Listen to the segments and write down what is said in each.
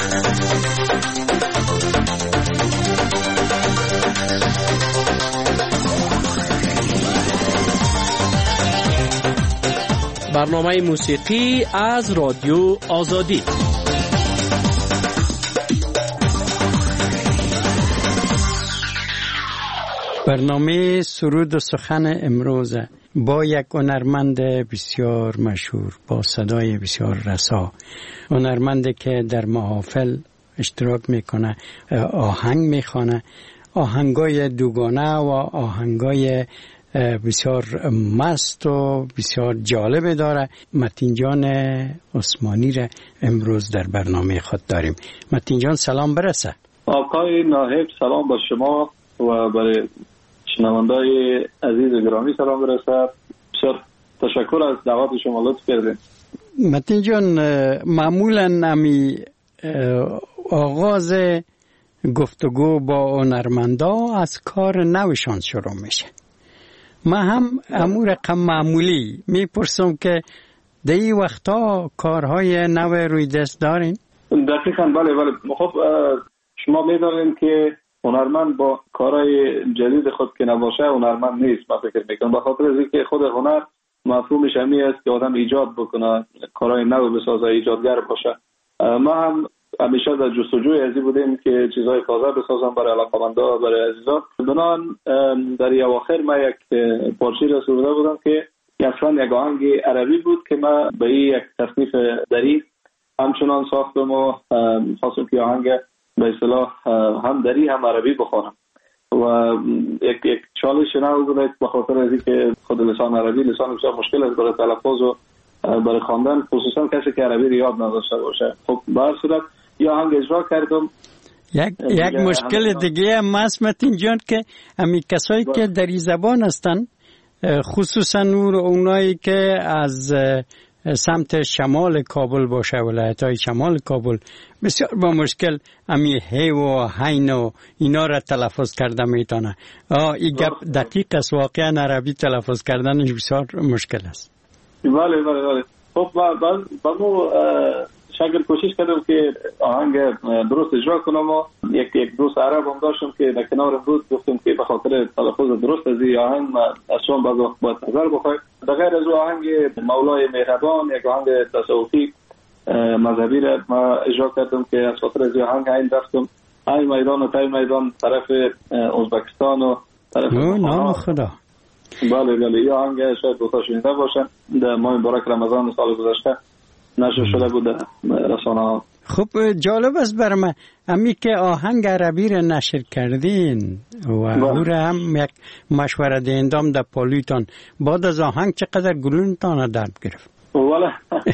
برنامه موسیقی از رادیو آزادی. برنامه سرود و سخن امروز با یک هنرمند بسیار مشهور با صدای بسیار رسا، هنرمندی که در محافل اشتراک میکنه، آهنگ میخوانه، آهنگای دوگانه و آهنگای بسیار مست و بسیار جالب داره. متین جان عثمانی را امروز در برنامه خود داریم. متین جان سلام برسه. آقای ناهب سلام با شما و برای شنوندای عزیز و گرامی سلام برسه. بسیار تشکر از دعوت شما، لطف کردین. متین جان معمولا امی آغاز گفتگو با هنرمندا از کار نوشان شروع میشه. ما هم امور رقم معمولی میپرسم که در این وقتا کارهای نو روی دست دارین؟ دقیقاً بله. خب شما میدونین که هنرمند با کارهای جدید خود که نباشه هنرمند نیست. من فکر میکنم به خاطر از اینکه خود هنر مفهومش همین است که آدم ایجاد بکنه، کارهای نو بسازه، ایجادگر باشه. ما هم همیشه در جستجوی ازی بودیم که چیزهای تازه بسازم برای علاقه‌مندا، برای عزیزان. بنان در اواخر ما یک پارچه را سروده بودم که اصلا یک آهنگ عربی بود که ما به یک تصنیف دری همچنان ساختم و خواستم که آهنگ به اصطلاح هم دری هم عربی بخوانم و یک چالش نو بود به خاطر از اینکه خود لسان عربی لسان بسیار مشکل است برای تلفظ و برای خواندن، خصوصا کسی که عربی رو یاد نداشته باشه. خب به هر صورت یا آهنگ اجرا کردم. یک مشکل دیگه هم هست متین جان که امی کسایی که در این زبان هستن، خصوصا اونایی که از سمت شمال کابل باشه، ولایت‌های شمال کابل، بسیار با مشکل امی هی و هین و اینا را تلفظ کرده میتونه. این گپ دقیق است، واقعا عربی تلفظ کردنش بسیار مشکل است. بله. خب با شاید کوشش کردم که آهنگ درست اجرا کنم و یک دوست عرب هم داشتم که در کنار بود، گفتم که به خاطر تلفظ درست از این آهنگ از شما بعض وقت باید نظر بخواید. بغیر از آهنگ مولای مهربان، یک آهنگ تصوفی مذهبی را ما اجرا کردم که از خاطر از آهنگ این رفتم این میدان و تای میدان طرف ازبکستان و طرف نام خدا. بله این آهنگ شاید دوتا شنیده باشن. در ماه مبارک رمضان سال گذشته نشر شده بود رسانه ها. خب جالب است برای من امی که آهنگ عربی را نشر کردین و او را هم یک مشوره دهندام در پالویتان، بعد از آهنگ چقدر گلونتان درد گرفت؟ والا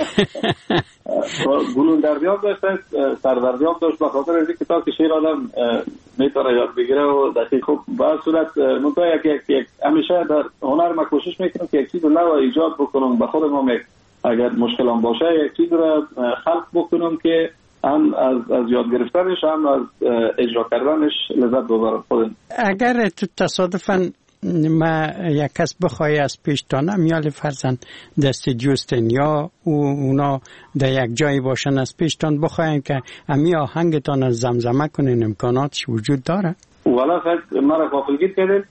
گلون دردیاب داشت، سردردیاب داشت، به خاطر اینکه تا که شعر آدم میتونه یاد بگیره و دقیق. خب به صورت منتها یک همیشه در هنر ما کوشش میکنم که یک چیز نو ایجاد بکنم، به خودم یک اگر مشکلام باشه یک چیز را خلق بکنم که هم از یاد گرفتنش هم از اجرا کردنش لذت ببرم خودم. اگر تو تصادفاً ما یک کس بخوای از پیشتانم یا فرزن دست جوستن یا اونا در یک جایی باشن از پیشتان بخواین که امی آهنگتان از زمزمه کنین، امکاناتش وجود داره؟ والا خیلی مرا غافلگیر کردید.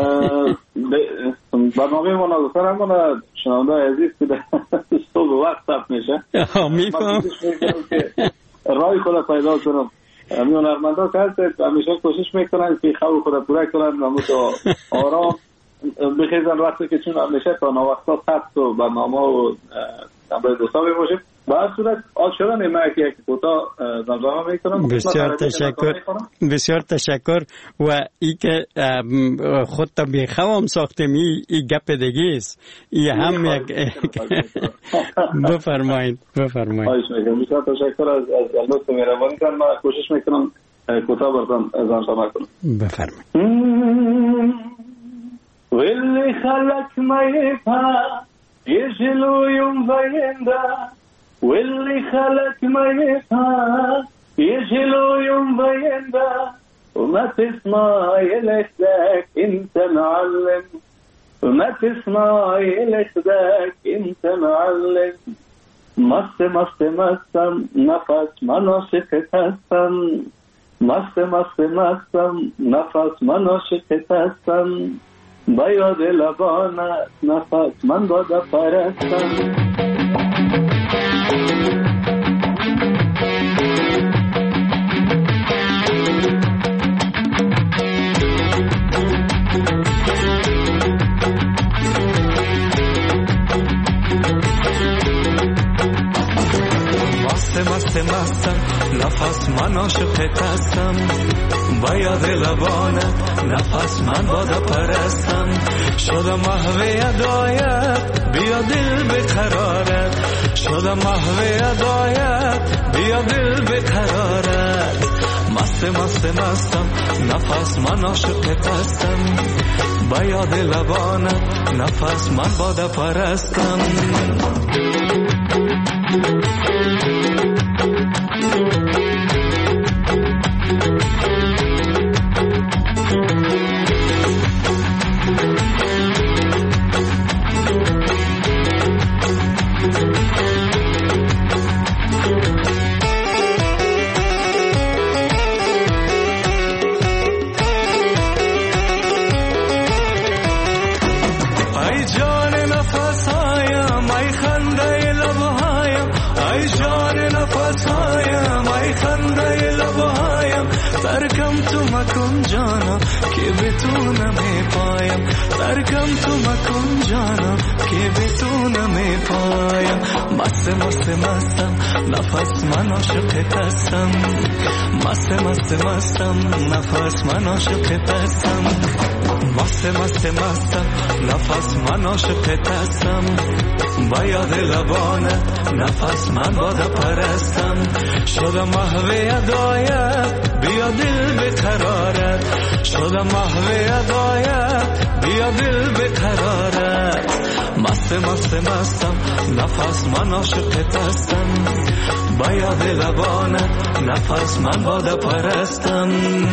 برنامه ما نازدار همون شنونده عزیز که در صبح وقت ثبت میشه میفهم رای خود پیدا کنم. امی هنرمندا که هست همیشه کوشش میکنن که خواب خود پوره کنن و متو آرام بخیزن وقتی که چون همیشه تا نوقتا ثبت و برنامه و نمبر دوستا باشیم. با صورت آج شدن ما یک کوتاه زمزمه میکنم. بسیار تشکر و ای که خود تا بیخوام ساختم ای گپ دیگه است. ای هم یک بفرمایید. بسیار تشکر از لطف مهربانی کردن. من کوشش میکنم کوتاه براتون زمزمه کنم. بفرمایید. واللي خلق ما يفهم يجلو يوم بيندا واللي خلق ما يفهم يجلو يوم بيندا وما تسمع يلحدك انت معلم وما تسمع يلحدك انت معلم مست مست مستم نفس من عاشقت هستم مست مست مستم نفس من عاشقت هستم با یاد لبانت نفس من بادا پرستم مست مستم نفس من عاشقت هستم با یاد لبانت نفس من بادا پرستم شدم محو ادایت بیا دل بقرارت شدم محو ادایت بیا دل بقرارت مست مست مستم نفس من عاشقت هستم با یاد لبانت نفس من بادا پرستم ترکم تو مکن جانا که بتونم پایم ترکم تو مکن جانا که بتونم پایم مست مست مستم نفس من عاشقت هستم مست مست مستم نفس من عاشقت هستم مست مست مستم نفس من عاشقت هستم با یاد لبانت نفس من بادا پرستم شدم محو ادایت بیا دل بقرارت شدم محو ادایت بیا دل بقرارت مست مست مستم نفس من عاشقت هستم با یاد لبانت نفس من بادا پرستم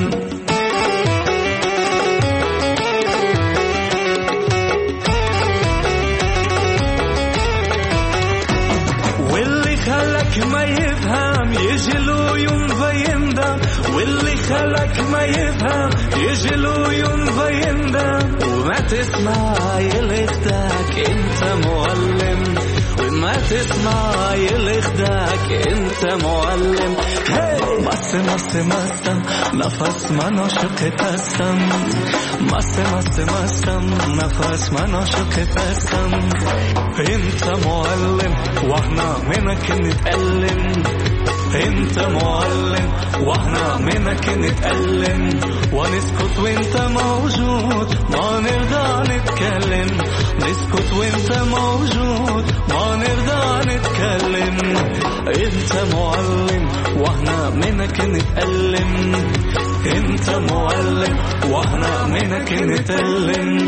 خلق ما يفهم يجلو ينفيندم واللي خلق ما يفهم يجلو ينفيندم وما تسمع يلخدك انت معلم وما تسمع يلخدك انت معلم مست مست مستم نفس من عاشقت هستم مست مست مستم نفس من عاشقت هستم انت معلم واحنا منك نتألم انت معلم واحنا منك نتألم ونسكت وانت موجود ما نرضى نتكلم نسكت وانت موجود ما نرضى نتكلم انت معلم واحنا منك نتألم انت معلم واحنا منك نتألم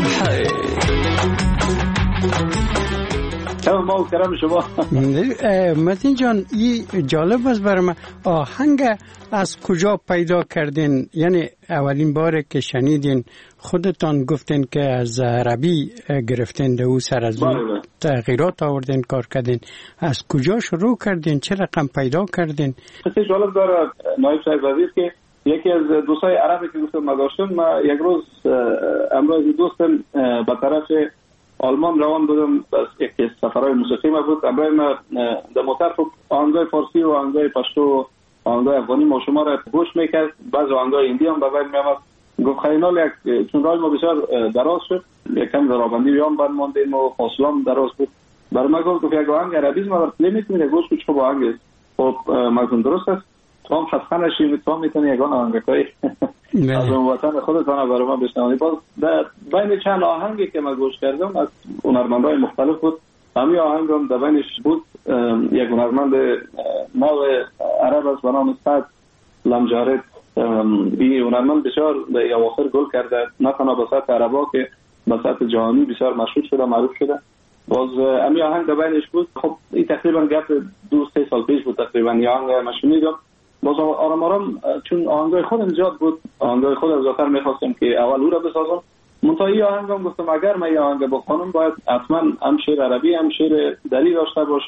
ما کرم شما متین جان این جالب است برای من آهنگ از کجا پیدا کردین یعنی اولین بار که شنیدین خودتان گفتین که از عربی گرفتین ده او سر از تغییرات آوردین کار کردین از کجا شروع کردین چه رقم پیدا کردین خیلی جالب داره نایب صاحب عزیز که یکی از دوستای عربی که گفتم ما داشتم ما یک روز امروز دوستم به طرف آلمان روان بودم بس یک سفرهای موسیقی ما بود امروز ما در موتر آهنگای فارسی و آهنگای پشتو و آهنگای افغانی ما شما را گوش میکرد بعض آهنگای هندی هم به وای میامد گفت خیلی یک چون راه ما بسیار دراز شد یکم درابندی بیام بعد ماندیم و فاصلام دراز بود برای ما گفت یک آهنگ عربی ما را پلی میکنه گوش کچ خوب آهنگ است خب مگون درست است تو هم خسته نشید تو هم میتونی یگان آهنگای از اون وطن خودتان برای ما بشنوید باز در بین چند آهنگی که من گوش کردم از هنرمندای مختلف بود همین آهنگ هم در بینش بود یک هنرمند نو عرب است به نام سعد لمجارد این هنرمند بسیار در اواخر گل کرده نه تنها به سطح عربا که به سطح جهانی بسیار مشهور شده معروف شده باز همین آهنگ در بینش بود خب این تقریبا گپ 2-3 سال پیش بود تقریبا این آهنگ من شنیدم باز آرام آرام چون آهنگای خودم زیاد بود آهنگای خودم زیادتر میخواستم که اول او را بسازم منتهی آهنگم گفتم اگر من این آهنگ بخونم باید حتما هم شعر عربی هم شعر دری داشته باشه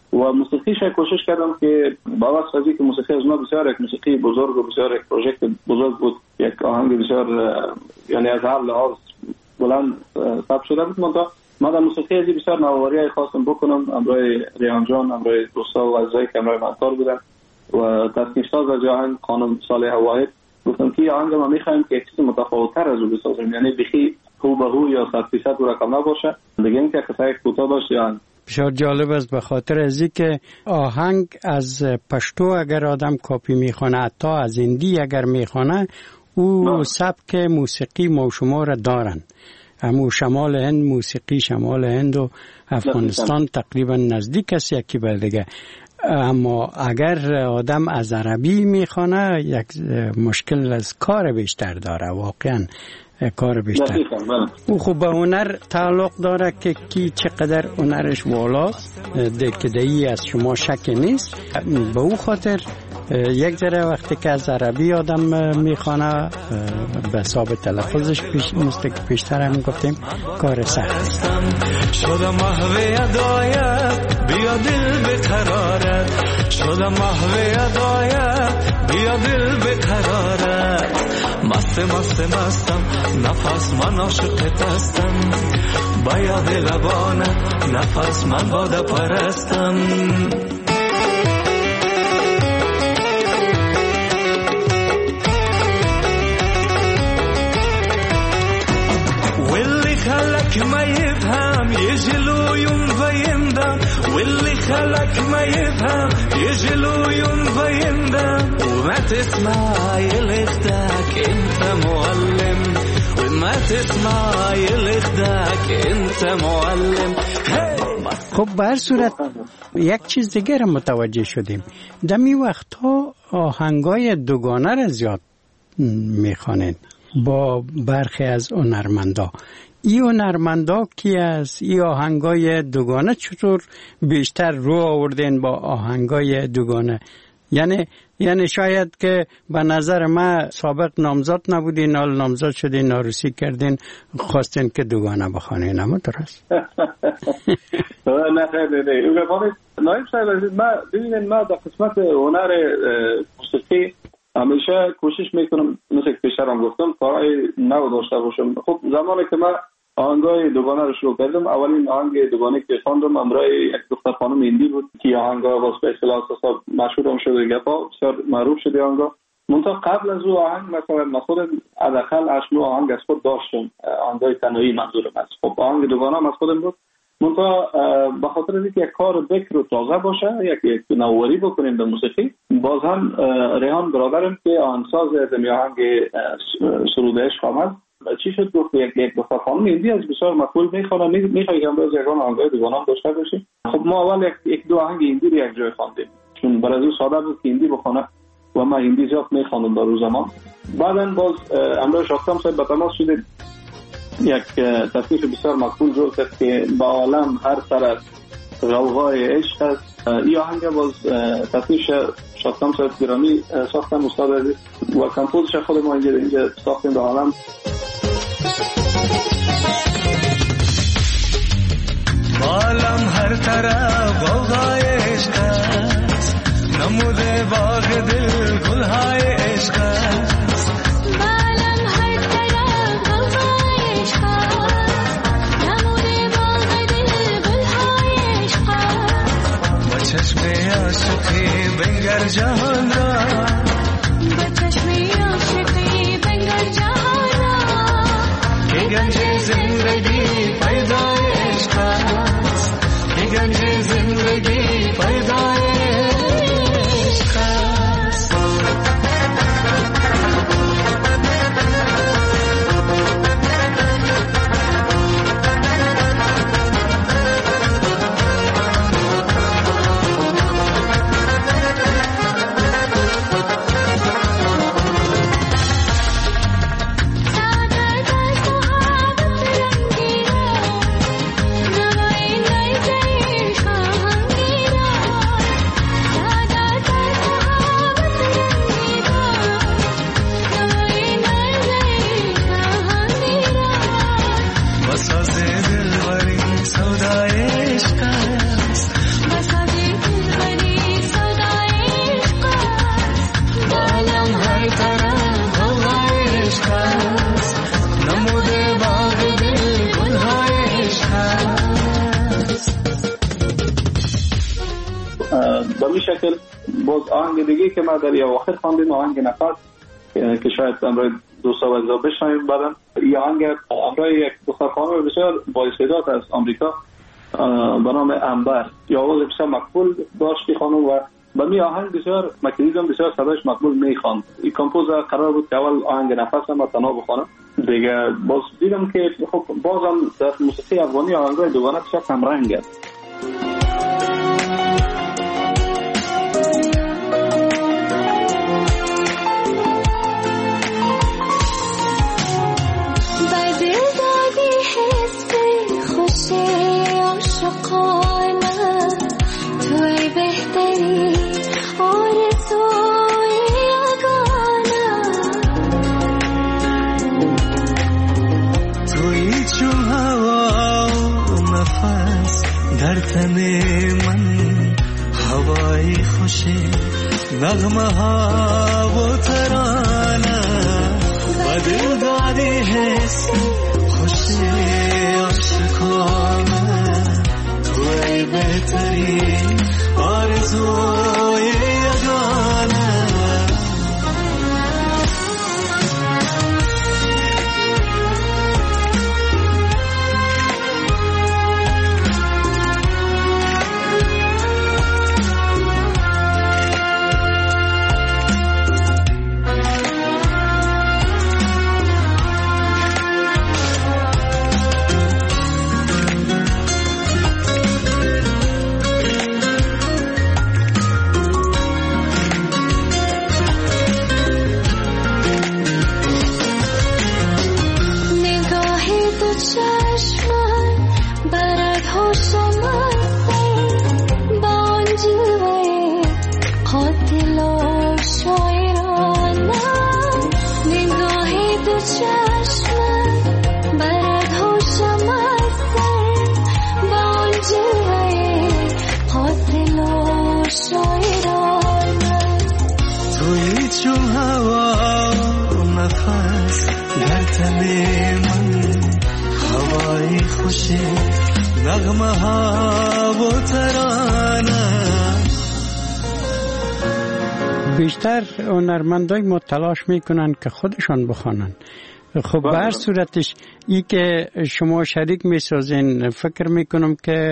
و موسیقیش کوشش کردم که با واسطه که موسیقی از ما بسیار یک موسیقی بزرگ و بسیار یک پروژکت بزرگ بود، یک آهنگ بسیار یعنی از هر لحاظ بلند ثبت شده بود. من در موسیقی ازی بسیار نوآوری خواستم بکنم، امروز ریحان جان، امروز دوستا و عزیزایی که امروز منطور بودن و تصنیف ساز از آهنگ خانم صالحه واحد گفتم که آهنگ ما میخوایم که چیز متفاوت‌تر از او بسازیم، یعنی بخی هو به هو یا 100% رقم نباشه، دیگه اینکه قصه کوتاه باشه. یعنی بسیار جالب است به خاطر ازی که آهنگ از پشتو اگر آدم کاپی میخونه، حتی از هندی اگر میخونه، او سبک موسیقی ما شما را دارن. همو شمال هند، موسیقی شمال هند و افغانستان تقریبا نزدیک است یکی به دیگه. اما اگر آدم از عربی میخونه یک مشکل از کار بیشتر داره، واقعا کار بیشتر. او خب به هنر تعلق داره که کی چقدر هنرش والاست، دکدهی از شما شک نیست. به او خاطر یک ذره وقتی که از عربی آدم میخوانه به حساب تلفظش مثل که پیشتر هم گفتیم کار سخت. شدم محو ادایت بیا دل بقرارت، شدم محو ادایت بیا دل بقرارت، مست مستم نفس من عاشقت هستم، با یاد لبانت نفس من باده پرستم. واللي خلك ما يفهم يجلو يوم فيندم، واللي خلك ما يفهم يجلو يوم فيندم، وما تسمع يلخدك انت معلم، وما تسمع يلخدك انت معلم. خب به هر صورت یک چیز دیگه را متوجه شدیم، دمی وقتها آهنگای دوگانه را زیاد میخوانین با برخی از هنرمندا. این هنرمندا کی است؟ این آهنگای دوگانه چطور بیشتر رو آوردین با آهنگای دوگانه؟ یعنی شاید که به نظر من سابق نامزد نبودین، حال نامزد شدین، عروسی کردین، خواستین که دوگانه بخوانین، اما درست؟ نه خیلی نایب صاحب، ما در قسمت هنر موسیقی همیشه کوشش میکنم مثل که پیشتر هم گفتم کارهای نو داشته باشم. خب زمانی که من آهنگای دوگانه رو شروع کردم، اولین آهنگ دوگانه که خواندم امروز یک دختر خانم هندی بود که آهنگا باز به اصطلاح مشهور هم شده، گپا بسیار معروف شده آهنگا. منتها قبل از او آهنگ مثلا من خودم حداقل 8-9 آهنگ از خود داشتم، آهنگای تنهایی منظورم است. خب آهنگ دوگانه هم از خودم بود، منتها به خاطر اینکه یک کار بکر و تازه باشه، یک نوآوری بکنیم به موسیقی، باز هم ریحان برادرم که آهنگساز از آهنگ سرود عشق آمد، چی شد گفت یک دختر خانم هندی از بسیار مقبول میخوانه، میخوای که امروز یکان آهنگای دوگانه داشته باشیم. خب ما اول یک دو آهنگ هندی رو یک جای خواندیم، چون برای او ساده بود که هندی بخونه و ما هندی زیاد میخوانم در روز زمان. بعداً باز امروز شاختم صاحب به تماس شده، یک تصنیف بسیار مقبول جور کرد که با عالم هر طرف روغای عشق است. این آهنگ باز تصنیف شاختم صاحب گرامی ساختم استاد عزیز و کمپوزش خود ما اینجا ساختیم به عالم. عالم هر طرف روغای عشق است، نموده باغ دل گلهای عشق است. چشم عاشقی بنگر جهان را، با چشم عاشقی بنگر جهان را، که گنج زندگی پیدای عشق است، که گنج زندگی پیدای عشق است. شکل باز آهنگ دیگه که ما در یا آخر خواندیم آهنگ نفس که شاید امروز دوستا و عزیزا بشنویم بعداً. این آهنگ امروز یک دختر خانم بسیار با استعداد از آمریکا به نام انبر، یا آواز بسیار مقبول داشت خانم و با می آهنگ بسیار مکیدم بسیار صداش مقبول میخواند. این کمپوزر قرار بود که اول آهنگ نفس هم تنها بخونم دیگه، باز دیدم که خب بازم در موسیقی افغانی آهنگای دوگانه بسیار کم رنگ است. Nagma ها و ترانه و دل دادی حس خوشی عاشقانه توی بهترین آرزوی یگانه. بیشتر هنرمندای ما تلاش میکنن که خودشان بخوانن. خب به هر صورتش ای که شما شریک میسازین فکر میکنم که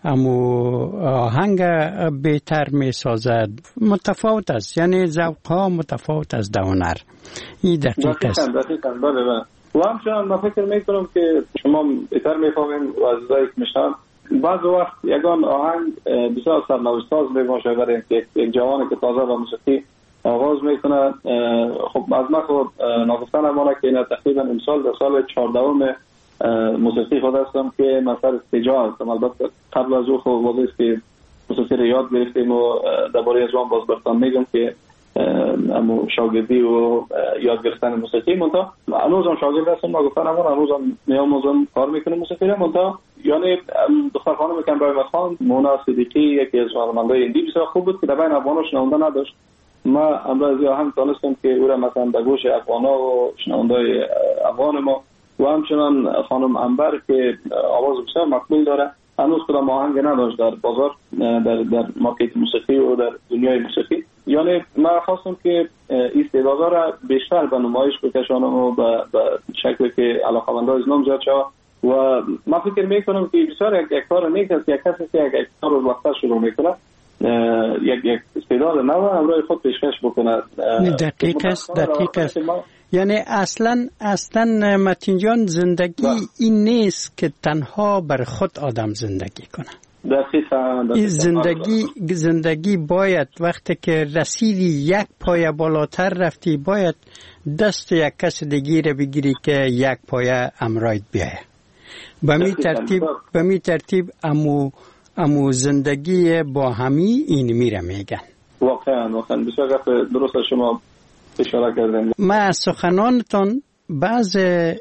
آهنگ بهتر میسازد، متفاوت است، یعنی ذوق‌ها متفاوت است در هنر. این دقیق است. دقیقاً بله. و همچنان من فکر میکنم که شما بهتر میفهمین و عزیزایی که میشنن بعض وقت یگان آهنگ بسیار سرنوشت‌ساز میباشه برای یک جوانی که تازه با موسیقی آغاز میکنه. خب از من خود ناگفتن امانه که این تقریبا امسال در سال 14 موسیقی خود هستم که من سر استجاع هستم. البته قبل از او خب واضحه که موسیقی رو یاد گرفتیم و درباره از آن باز براتون میگم که امو شاگردی و یاد گرفتن موسیقی منتها هنوزم شاگرد هستم. ناگفتن امانه هنوزم میاموزم کار میکنم موسیقی رو. منتها یعنی دختر خانم کمرای خان مونا صدیقی یکی از هنرمندای هندی بسیار خوب بود که در بین افغانا شنونده نداشت. ما امروز هم تونستم که او را مثلا در گوش افغانا و شنوندای افغان ما و همچنان خانم انبر که آواز بسیار مقبول داره هنوز کدام آهنگ نداشت در بازار، در مارکت موسیقی و در دنیای موسیقی. یعنی من خواستم که استعدادها را بیشتر به نمایش بکشانم و به شکلی که علاقه‌مندان از نام زیاد شود. و من فکر میکنم که بسیار یک کار نیک است، یک کسی که یک کار رو وقتا شروع میکنه یک استعداد نو امروز خود پیشکش بکنه. دقیق است. یعنی اصلا متین جان زندگی این نیست که تنها بر خود آدم زندگی کنه. دقیقاً. این زندگی باید وقتی که رسیدی یک پایه بالاتر رفتی باید دست یک کس دیگه رو بگیری که یک پایه امراید بیایه. به می ترتیب امو زندگی با همی این میره میگن. واقعا بسیار درست شما اشاره کردن. ما سخنانتون بعض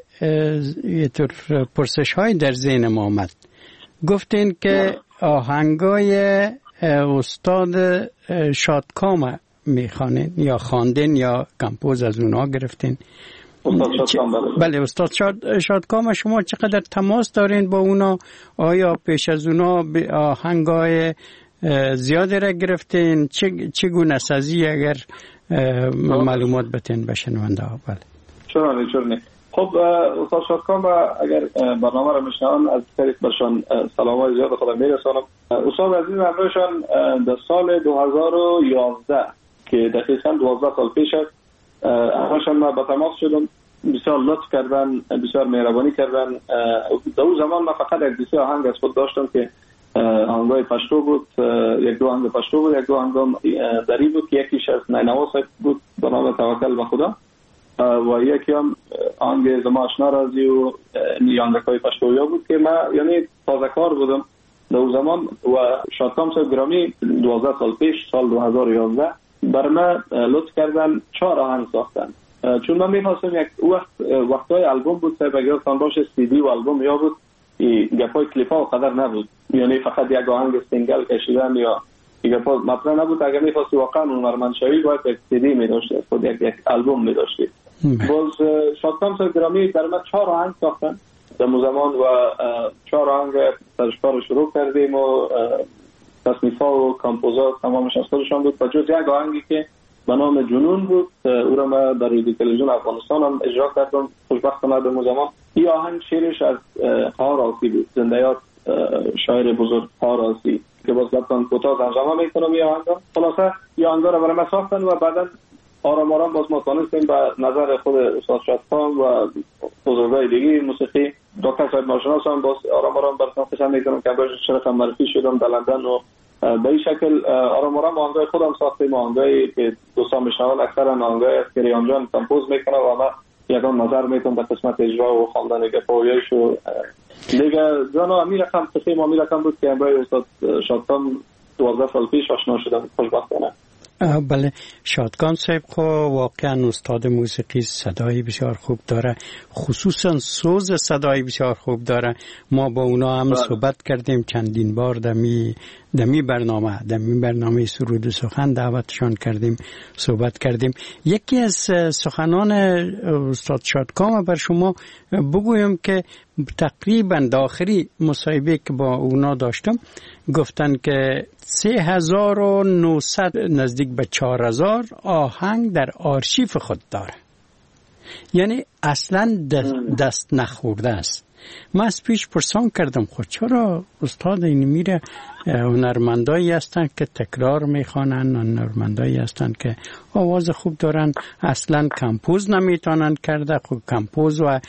پرسش های در ذهن ما آمد. گفتین که آهنگای استاد شادکام میخوانین یا خواندین یا کمپوز از اونا گرفتین؟ بله استاد شادکام شما چقدر تماس دارین با اونا؟ آیا پیش از اونا آهنگای زیاده را گرفتین؟ چگونه سازی اگر معلومات بتین به شنونده ها؟ بله چرا خب استاد شادکام اگر برنامه را میشنون از طریق برشان سلامای زیاد خودم میرسانم. استاد عزیز همراهشان در سال 2011 که دقیقاً 12 سال پیش است همراهشان ما به تماس شدم، بسیار لطف کردن، بسیار مهربانی کردن. در اون زمان من فقط یک دیسی آهنگ از خود داشتم که آهنگای پشتو بود، یک دو آهنگ پشتو بود، یک دو آهنگ دری بود که یکیش از نینوا بود به نام توکل به خدا و یکی هم آهنگ زما آشنا رازی و آهنگای پشتویا بود که من یعنی تازه کار بودم در اون زمان. و شادکام صاحب گرامی 12 سال پیش سال 2011 بر من لطف کردن 4 آهنگ ساختن، چون من می‌خواستم یک وقتای آلبوم بود صاحب، اگر تان باشه سی دی و آلبوم یا بود گپای کلیپا و قدر نبود، یعنی فقط یک آهنگ سینگل کشیدن یا گپا مطرح نبود. اگر می‌خواستی واقعا هنرمندشوی باید یک سی دی می‌داشتی، خود یک آلبوم می‌داشتی. باز شادکام صاحب گرامی در من 4 آهنگ ساختن در زمان و 4 آهنگ ترشکار شروع کردیم و تصنیف‌ها و کامپوزات تمامش از خودشان بود، بجز یک آهنگی که به نام جنون بود، او را من در رادیو تلویزیون افغانستان هم اجرا کردم خوشبختانه در زمان. این آهنگ شعرش از قهار آسی بود، زنده‌یات شاعر بزرگ قهار آسی که باز لطفاً کوتاه ترجمه میکنم این آهنگ. خلاصه این آهنگ را برای من ساختن و بعدا آرام آرام باز ما تانستیم به نظر خود استاد شادکام و بزرگای دیگه موسیقی دکتر صاحب ناشناس هم باز آرام آرام براتون قسم میکنم که باید شرکم معرفی شدم در لندن و به این شکل آرام آرام آهنگای خودم ساختیم، آهنگایی که دوستان میشنون اکثرا آهنگای است که ریان جان کمپوز میکنه و من یکان نظر میتونم در قسمت اجرا و خواندن گپایش و دیگه جانا امیر رقم قسم امیر رقم بود که برای استاد شادکام 12 سال پیش آشنا شدم خوشبختانه. بله شادکام صاحب خو واقعا استاد موسیقی، صدای بسیار خوب داره، خصوصا سوز صدای بسیار خوب داره. ما با اونا هم صحبت کردیم چندین بار دمی برنامه سرود و سخن دعوتشان کردیم، صحبت کردیم. یکی از سخنان استاد شادکام بر شما بگویم که تقریبا داخلی مصاحبه که با اونا داشتم گفتن که 3900 نزدیک به 4000 آهنگ در آرشیو خود داره، یعنی اصلا دست نخورده است. من از پیش پرسان کردم خود چرا استاد این میره؟ هنرمندایی هستن که تکرار میخوانن، هنرمندایی هستن که آواز خوب دارن، اصلا کمپوز نمیتونن کرده. خب کمپوز و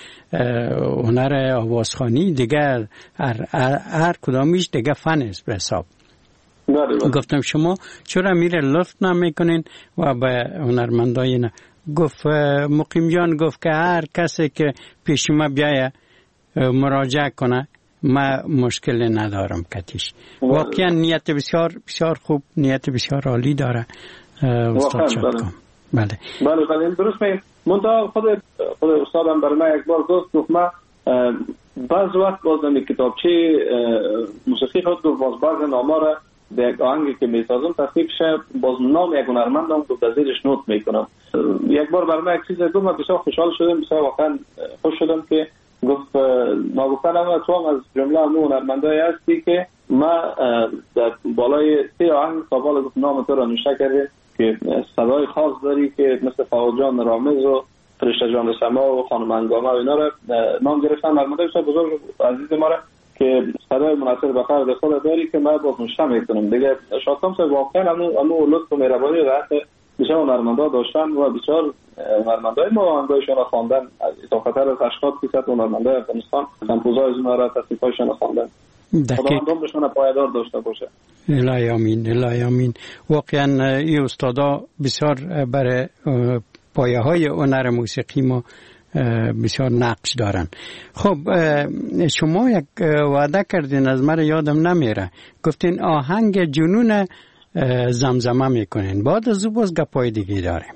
هنر آوازخوانی دیگه هر کدامیش دیگه فن است به حساب. گفتم شما چرا میره لطف نمیکنین و به هنرمندای نه؟ گفت مقیم جان گفت که هر کسی که پیش ما بیایه مراجعه کنه ما مشکل ندارم کتیش. واقعا نیت بسیار بسیار خوب، نیت بسیار عالی داره استاد شادکام. بله درست میگم. منتها خود استادم برای من یک بار گفت من بعض وقت باز نمی کتابچه موسیقی خود باز بعض نامه را به یک آهنگی که میسازم تصدیق شه باز نام یک هنرمندم که در زیرش نوت میکنم. یک بار برای من یک چیز گفت، من بسیار خوشحال شدم، بسیار واقعا خوش شدم که گفت ما گفتم تو هم از جمله همون هنرمندایی هستی که ما در بالای 3 آهنگ قابل گفت نام تو را نوشته کرده که صدای خاص داری که مثل فاضل جان رامز و فرشته جان سما و خانم انگامه و اینا را نام گرفتن. هنرمندای بسیار بزرگ عزیز ما را که صدای مناسب به فرد خود داری که من باز نوشته میکنم دیگه. شادکام صاحب واقعا همون لطف و مهربانی و حتی بسیار هنرمندا داشتن و بسیار هنرمندای ما آهنگایشون را خواندن، از اضافتر از 80% هنرمندای افغانستان کمپوزای اینا را تصنیفایشون را خواندن. خداوند عمرشون پایدار داشته باشه. الهی آمین، الهی آمین. واقعا این استادا بسیار برای پایه های هنر موسیقی ما بسیار نقش دارن. خب شما یک وعده کردین از من یادم نمیره، گفتین آهنگ جنون زمزمه میکنین، بعد از او باز گپای دیگه داریم.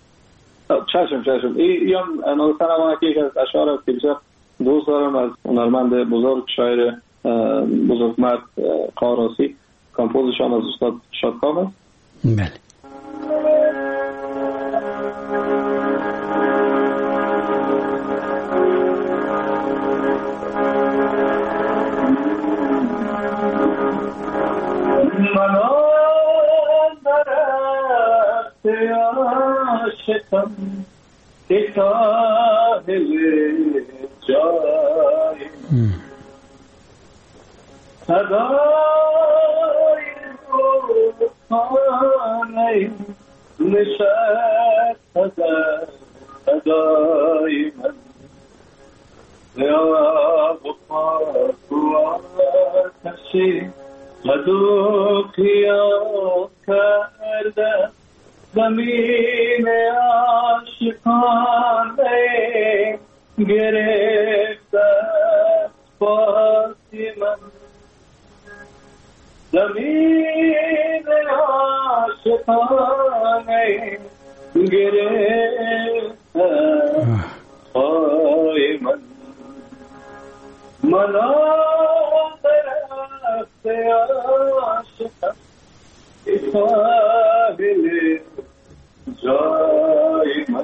چشم این نوستن ما که یک از اشعار است که بسیار دوست دارم از هنرمند بزرگ شاعر بزرگمرد قاراسی، کمپوزشان از استاد شادکام است. بله. منو عاشقم که ساحل جای صدای رودخانه نشست صدای من یا بخاک و آتشی مدو قیام کرده زمین عاشقانه گرفته پاسی من زمین عاشقانه گرفته پای من منا درخت عاشقم ساحل جای من.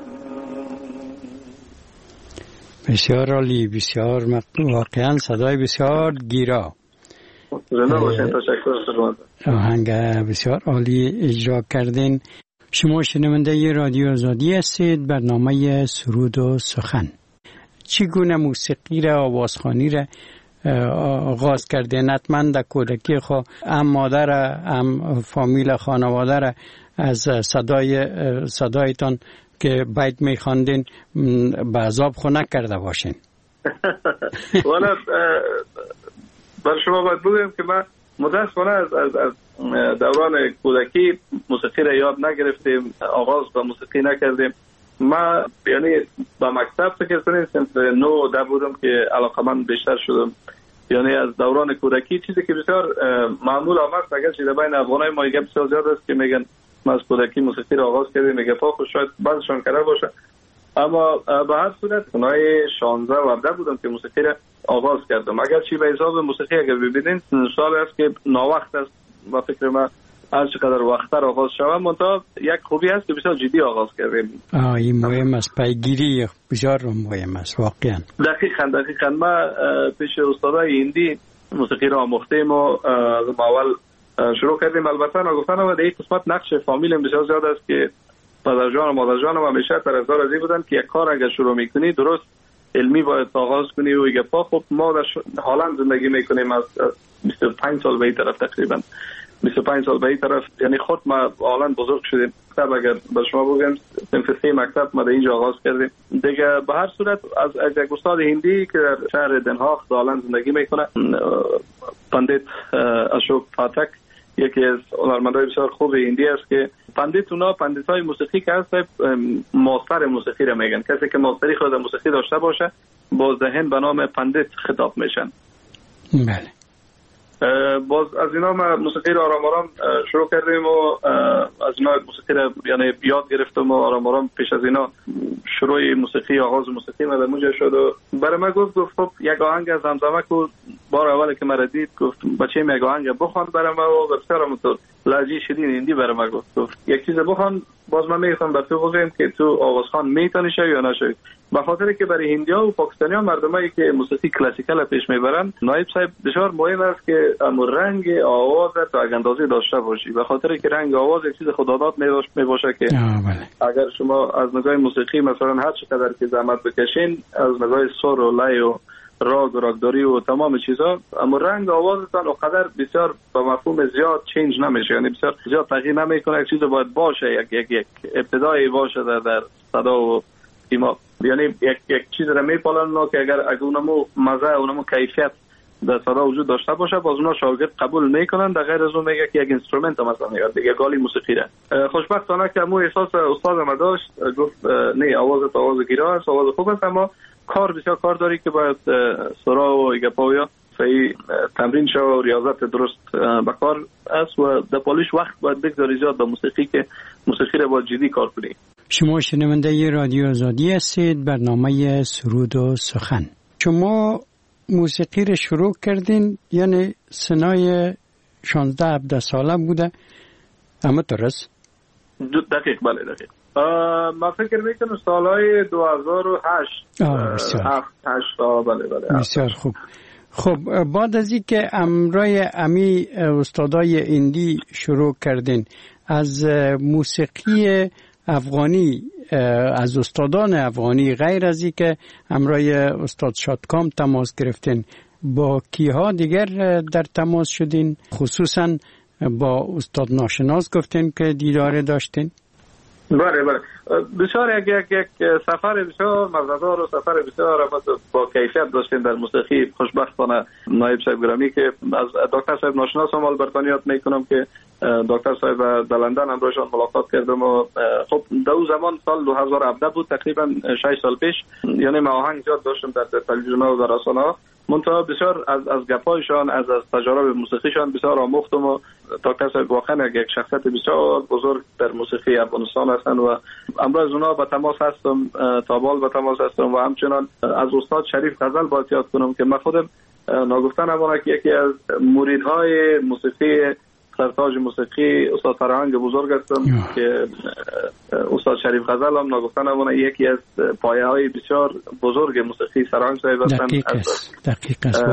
بسیار عالی، بسیار واقعا صدای بسیار گیرا. آهنگ بسیار عالی اجرا کردین. شما شنونده رادیو آزادی هستید، برنامه سرود و سخن. چگونه موسیقی را، آوازخوانی را آغاز کردین؟ حتما در کودکی خود هم مادر هم فامیل خانواده را از صدایتان که بیت میخواندین به عذاب خو نکرده باشین. والا بر شما باید بگویم که من متاسفانه از دوران کودکی موسیقی را یاد نگرفتیم، آغاز با موسیقی نکردیم. من یعنی با مکتب فکر کنیم سنف 9-10 بودم که علاقمند بیشتر شدم. یعنی از دوران کودکی چیزی که بسیار معمول آمد، اگر چیزی بین افغانای ما یه بسیار زیاد است که میگن من از کودکی موسیقی را آغاز کردیم، میگه پا خود شاید بعضشان کرده باشه، اما به هر صورت اونای 16 و 17 بودم که موسیقی را آغاز کردم. اگر چی به حساب موسیقی اگر ببینید سال است که ناوقت است و فکر من هر چقدر وقتر آغاز شوم، منتها یک خوبی هست که بسیار جدی آغاز کردیم. این مهم است، پیگیری بسیار مهم است واقعا. دقیقاً من پیش استادای هندی موسیقی را آموختیم و از اول شروع کردیم. البته نگفتن و در این قسمت نقش فامیلم بسیار زیاد است که پدرجان و مادرجانم همیشه طرفدار از این بودن که یک کار اگر شروع میکنی درست علمی باید آغاز کنی و دیگه پا خب ما در هلند زندگی میکنیم از 25 سال به این طرف، تقریبا 25 سال به این طرف، یعنی خود ما هلند بزرگ شدیم. مکتب اگر به شما بگم صنف 3 مکتب ما در اینجا آغاز کردیم دیگه. به هر صورت از یک استاد هندی که در شهر دنهاغ هلند زندگی میکنه، پندیت اشوک پاتک، یکی از هنرمندای بسیار خوب هندی است که پندیت اونا پندیتای موسیقی که هست ماستر موسیقی را میگن. کسی که ماستری خود موسیقی داشته باشه با ذهن به نام پندیت خطاب میشن. بله. باز از اینا ما موسیقی را آرام آرام شروع کردیم و از اینا موسیقی را یعنی یاد گرفتم و آرام آرام پیش از اینا شروع موسیقی، آغاز موسیقی ما در موجه شد و برای من گفت خب یک آهنگ از زمزمه کو. بار اولی که مرا دید گفت بچه یک آهنگ بخوان برای من و بسیار همونطور لهجه شیرین هندی برای من گفت یک چیز بخوان. باز من میگفتم به تو بگم که تو آوازخوان میتونی شوی یا نشوی، به خاطر که برای هندی‌ها و پاکستانی‌ها مردمایی که موسیقی کلاسیکال پیش میبرن نایب صاحب بسیار مهم است که رنگ آواز تا یک اندازه داشته باشی، به خاطر که رنگ آواز یک چیز خداداد میباشه که اگر شما از نگاه موسیقی مثلا هر چقدر که زحمت بکشین از نگاه سر و لای و راگ و راگداری و تمام چیزا، اما رنگ آوازتان اونقدر بسیار با مفهوم زیاد چینج نمیشه، یعنی بسیار زیاد تغییر نمیکنه. یک چیز باید باشه، یک ابتدایی باشه در صدا و سیما، یعنی یک چیز را میپالن که اگر اونمو مزه اونمو کیفیت در صدا وجود داشته باشه باز اونا شاگرد قبول میکنن. در غیر از اون میگه که یک اینسترومنت مثلا دیگه گالی موسیقی را. خوشبختانه که مو احساس استاد ما داشت، گفت نه آواز گیرا است، آواز خوب است، اما کار بسیار کار داری که باید سرا و گپاویا صحیح تمرین شو و ریاضت درست بکار است و در پالیش وقت باید بگذاری زیاد به موسیقی که موسیقی را باید جدی کار کنی. شما شنونده رادیو آزادی هستید، برنامه سرود و سخن. شما موسیقی را شروع کردین یعنی سنای 16-17 ساله بوده، اما درست؟ دقیق، بله دقیق. ما فکر میکنم سالهای 2008 بله. بسیار خوب. خب بعد از این که امرای امی استادای هندی شروع کردین، از موسیقی افغانی از استادان افغانی غیر از این که همراه استاد شادکام تماس گرفتین، با کیها دیگر در تماس شدین؟ خصوصا با استاد ناشناس گفتین که دیدار داشتین. بله بسیار یک سفر بسیار مزه‌دار و سفر بسیار با کیفیت داشتیم در موسیقی. خوشبختانه نایب صاحب گرامی که از دکتر صاحب ناشناس هم البته یاد میکنم که دکتر صاحب در لندن همراهشان ملاقات کردم و خب در اون زمان سال 2017 بود، تقریبا 6 سال پیش. یعنی ما آهنگ زیاد داشتم در تلویزیون و در رسانه‌ها، منتها بسیار از گپایشان از تجارب موسیقیشان بسیار آموختم و دکتر صاحب واقعا یک شخصیت بسیار بزرگ در موسیقی افغانستان هستند و امروز اونا با تماس هستم، تابال با تماس هستم و همچنان از استاد شریف غزل باید یاد کنم که من خودم ناگفتن نمانه که یکی از مریدهای موسیقی سرتاج موسیقی استاد فرهنگ بزرگ هستم که استاد شریف غزل هم ناگفتن نمانه یکی از پایه های بسیار بزرگ موسیقی سرهنگ صاحب هستند. دقیق است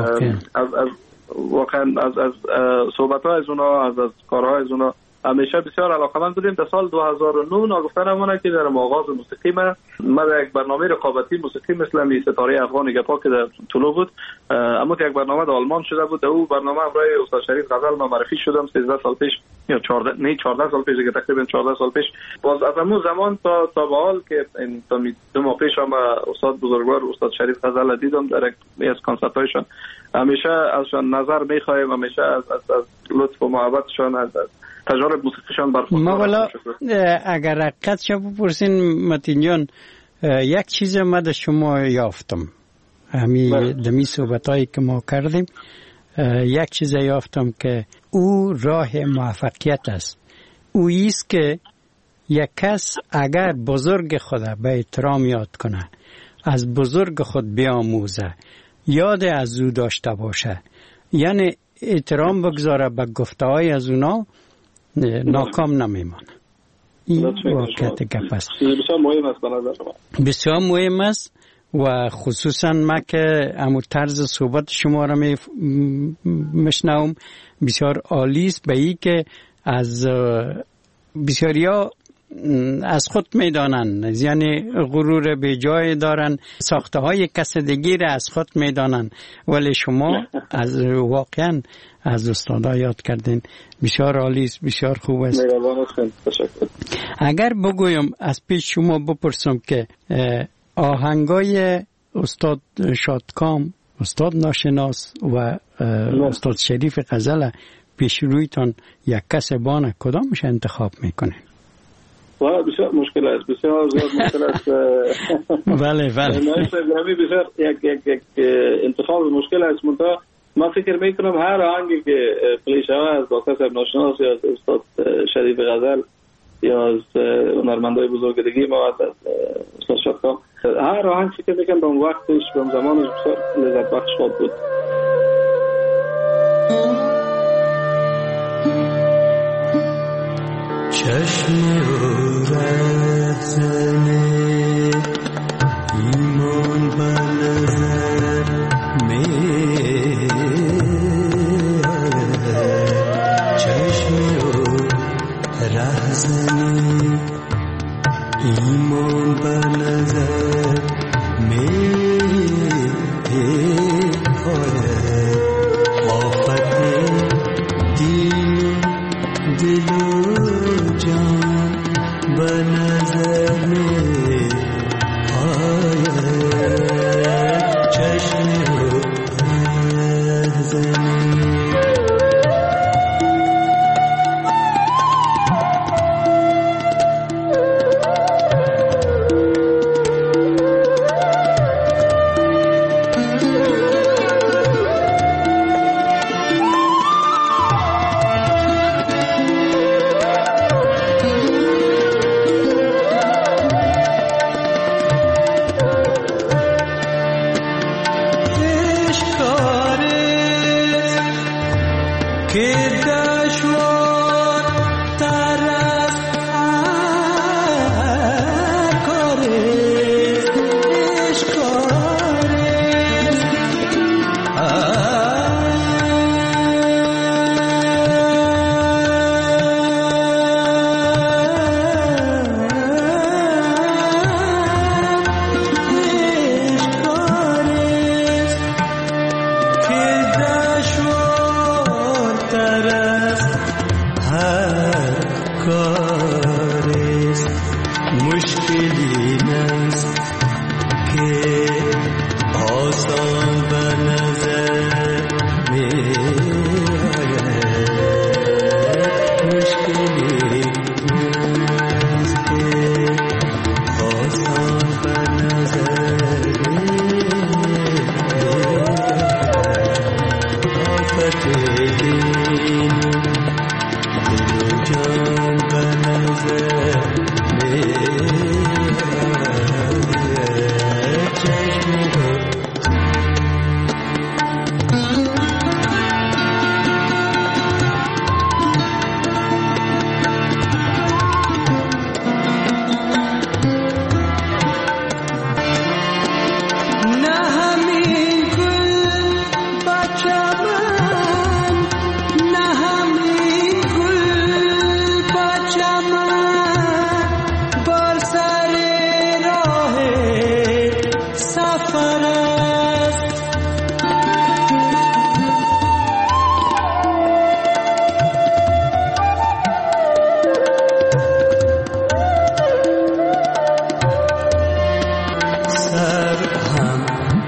واقعا از صحبت های از اونا، از کارهای از اونا همیشه بسیار علاقمند بودیم. در سال 2009 ناگفتن نمانه که در آغاز موسیقی من یک برنامه رقابتی موسیقی مثل ستاره افغان گپا که در طلوع بود، اما یک برنامه در آلمان شده بود. در اون برنامه برای استاد شریف غزل ما معرفی شدم 13 سال پیش یا 14 سال پیش، که تقریبا 14 سال پیش. باز از همون زمان تا به حال که تا 2 ماه پیش هم استاد بزرگوار استاد شریف غزل دیدم در یک از کنسرت هایشان. همیشه ازشان نظر می‌خوایم، همیشه از لطف و محبتشان، از تجارب موسیقیشان برخوردار. ما والا اگر حقیقت شو بپرسین متین جان، یک چیز من از شما یافتم دمی صحبتایی که ما کردیم، یک چیز یافتم که او راه موفقیت است. او ایست که یک کس اگر بزرگ خود به احترام یاد کنه، از بزرگ خود بیاموزه، یاد از او داشته باشه، یعنی احترام بگذاره به گفته‌های از اونا، ناکام نمیمانه. این واقعیت گپ است. بسیار مهم است به نظر شما. بسیار مهم است و خصوصا من که همون طرز صحبت شما را میشنوم بسیار عالی است، به این که از بسیاریا از خود میدانن، یعنی غرور به جای دارن، ساخته های کس دیگر از خود میدانن، ولی شما از واقعا از استادا یاد کردین. بسیار عالی است، بسیار خوب است. اگر بگویم از پیش شما بپرسم که آهنگای استاد شادکام، استاد ناشناس و استاد شریف غزل پیش رویتان یک کس بانه، کدامش انتخاب میکنین؟ بسیار مشکل است، بسیار زیاد مشکل است. بله بسیار یک انتخاب مشکل است. منتها من فکر میکنم هر آهنگی که پلی شود از دکتر صاحب ناشناس یا از استاد شریف غزل یا از هنرمندای بزرگ دیگه ما از استاد شادکام، هر آهنگ فکر میکنم به اون وقتش به اون زمانش بسیار لذت بخش خود بود. چشم رهزنه ایمان به نظر میاره، چشم رهزنه ایمان به نظر میاره، آفت دل و جان به نظر میاره.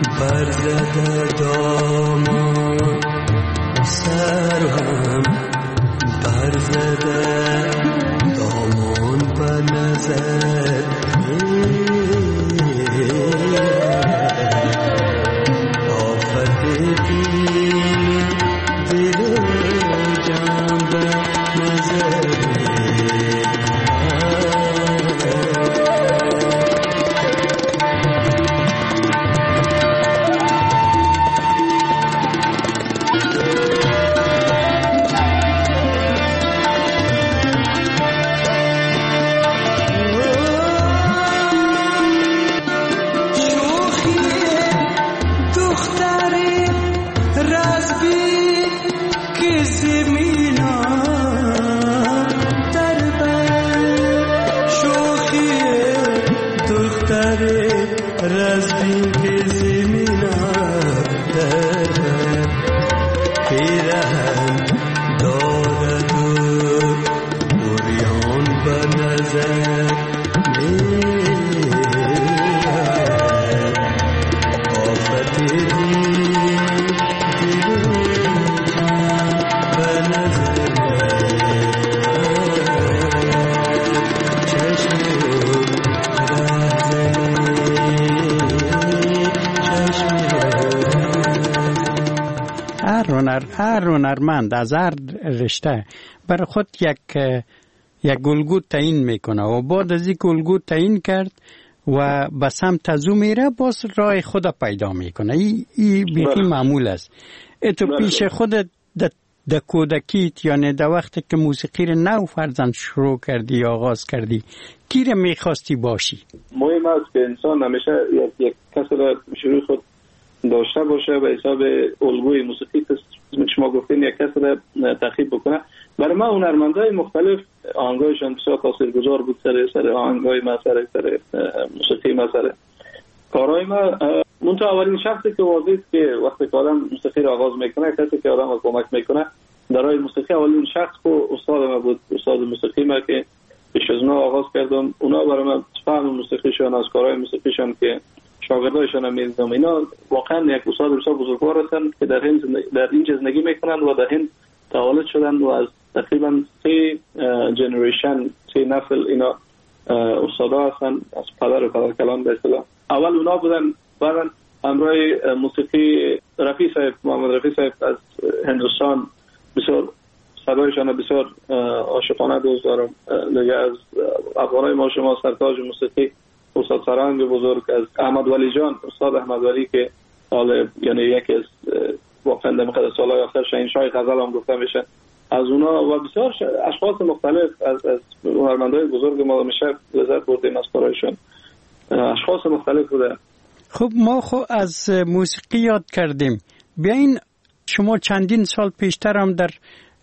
برزده دامان سرم برزده دامان به نظر آفت دین دل جان به نظر هر هنرمند از هر رشته برای خود یک الگو تعیین میکنه و بعد از این الگو تعیین کرد و به سمت از او میره باز راه خود پیدا میکنه. این بیخی معمول است. تو پیش خودت در کودکیت یعنی در وقتی که موسیقی رو نو فرزند شروع کردی یا آغاز کردی کی رو میخواستی باشی؟ مهم است که انسان همیشه یک کسی را شروع خود داشته باشه به حساب الگوی موسیقی که شما گفتین یک کسی را تخیب بکنه. برای ما هنرمندای مختلف آهنگایشان بسیار تاثیرگذار بود سر آهنگای ما، سر موسیقی ما، سر کارهای ما. منتها اولین شخصی که واضح که وقتی که آدم موسیقی را آغاز میکنه، کسی که آدم را کمک میکنه در راه موسیقی، اولین شخص که استاد ما بود، استاد موسیقی ما که پیش از اونا آغاز کردم. اونا برای من فهم موسیقیشون از کارهای موسیقیشون که شاگردایشان هم می‌دیدم، اینا واقعا یک استاد بسیار بزرگوار هستند که در اینجا زندگی میکنن و در هند تولد شدن و از تقریبا 3 جنریشن 3 نسل اینا استادا هستن از پدر و پدرکلان به اصطلاح. اول اونا بودن، بعدن همراه موسیقی رفیع صاحب، محمد رفیع صاحب از هندوستان، بسیار صدایشان بسیار عاشقانه دوست دارم. دیگه از افغانای ما شما سرتاج موسیقی استاد سرهنگ بزرگ، از احمد ولی جان، استاد احمد ولی که حالا یعنی یکی از واقعا در مقدس سالهای آخر شاهنشاه غزل هم گفته میشه، از اونا و بسیار اشخاص مختلف از هنرمندای بزرگ ما میشه لذت بردیم از کارایشون. اشخاص مختلف بوده. خب ما از موسیقی یاد کردیم. بیاین شما چندین سال پیشتر هم در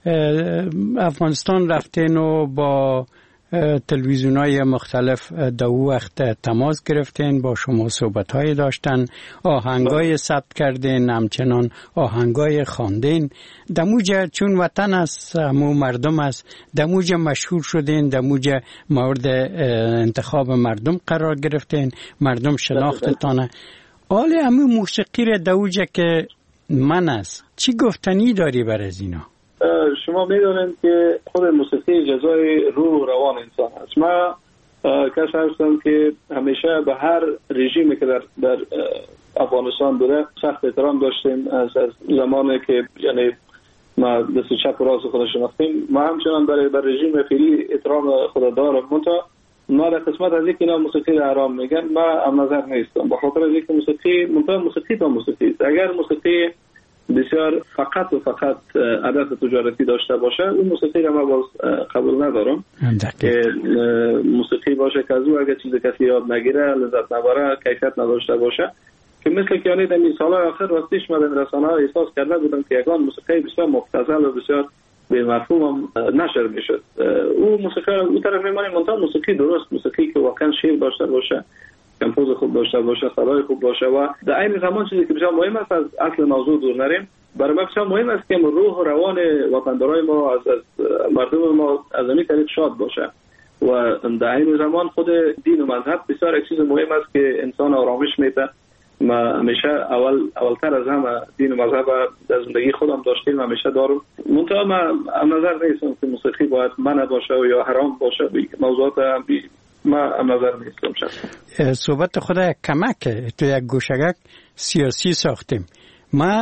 افغانستان رفتین و با تلویزیون‌های مختلف در او وقت تماس گرفتین، با شما صحبت‌های داشتن، آهنگای ثبت کردین، همچنان آهنگای خواندین. دموجه چون وطن است، همو مردم است، دموجه مشهور شدین، دموجه مورد انتخاب مردم قرار گرفتین، مردم شناختتانه. حال همو موسیقی را دموجه که من است، چی گفتنی داری بر از اینا؟ شما میدونید که خود موسیقی جزای روح و روان انسان است. ما کسی هستم که همیشه به هر رژیمی که در افغانستان بوده سخت احترام داشتیم. از زمانی که یعنی ما دست چپ و راست خود شناختیم، ما همچنان برای رژیم فعلی احترام خود دارم. منتها ما در قسمت از اینکه اینا موسیقی را حرام میگن، ما هم نظر نیستم، به خاطر اینکه موسیقی منتها موسیقی تا موسیقی است. اگر موسیقی بسیار فقط هدف تجارتی داشته باشه، اون موسیقی را ما قبول ندارم که موسیقی باشه که از او اگر چیز کسی یاد نگیره، لذت نبره، کیفیت نداشته باشه. که مثل که یعنی در این سالهای آخر راستیش من در رسانه‌ها احساس کرده بودم که یکان موسیقی بسیار مبتذل و بسیار به مفهوم نشر میشد. او موسیقی او طرف میمانیم، منتها موسیقی درست، موسیقی که واقعا شعر داشته باشه، کمپوز خوب داشته باشه، صدای خوب باشه و در عین زمان چیزی که بسیار مهم است، از اصل موضوع دور نریم، برای ما بسیار مهم است که روح و روان وطندارای ما از مردم ما از این طریق شاد باشه و در عین زمان خود دین و مذهب بسیار یک چیز مهم است که انسان آرامش میده ما همیشه اولتر از همه دین و مذهب در زندگی خودم داشتیم، همیشه دارم. منتها من نظر نیستم که موسیقی باید منع باشه و یا حرام باشه. موضوعات من نظر نیستم. صحبت خود کمک تو یک گوشگک سیاسی ساختیم. ما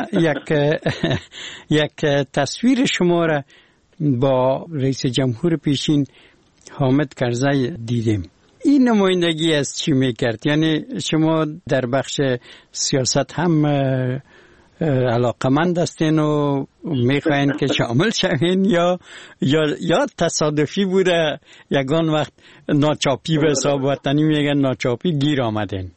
یک تصویر شما را با رئیس جمهور پیشین حامد کرزی دیدیم. این نمایندگی از چی میکرد؟ یعنی شما در بخش سیاست هم علاقمند هستین و میخواین که شامل شوین یا تصادفی بوده یگان وقت ناچاپی به حساب وطنی میگن ناچاپی گیر آمدین؟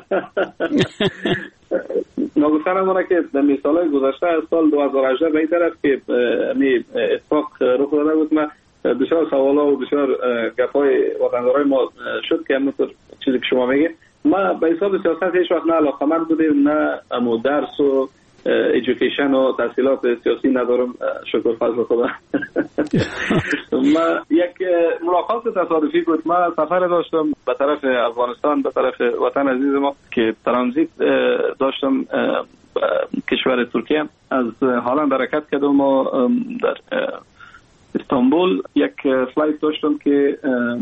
ناگفتن همونه که در مثالهای گذشته از سال 2018 به این طرف که اتفاق رخ داده بود، من بسیار سوالا و بسیار گپای وطندارای ما شد که همونطور چیزی که شما میگه ما به حساب سیاست هیچ وقت نه علاقمند بودیم، نه امو درس و ایژوکیشن و تحصیلات سیاسی ندارم، شکر فضل خدا. ما یک ملاقات تصادفی بود. ما سفر داشتم به طرف افغانستان، به طرف وطن عزیز ما که ترانزیت داشتم کشور ترکیه. از هالند حرکت کردم و در استانبول یک فلایت داشتم که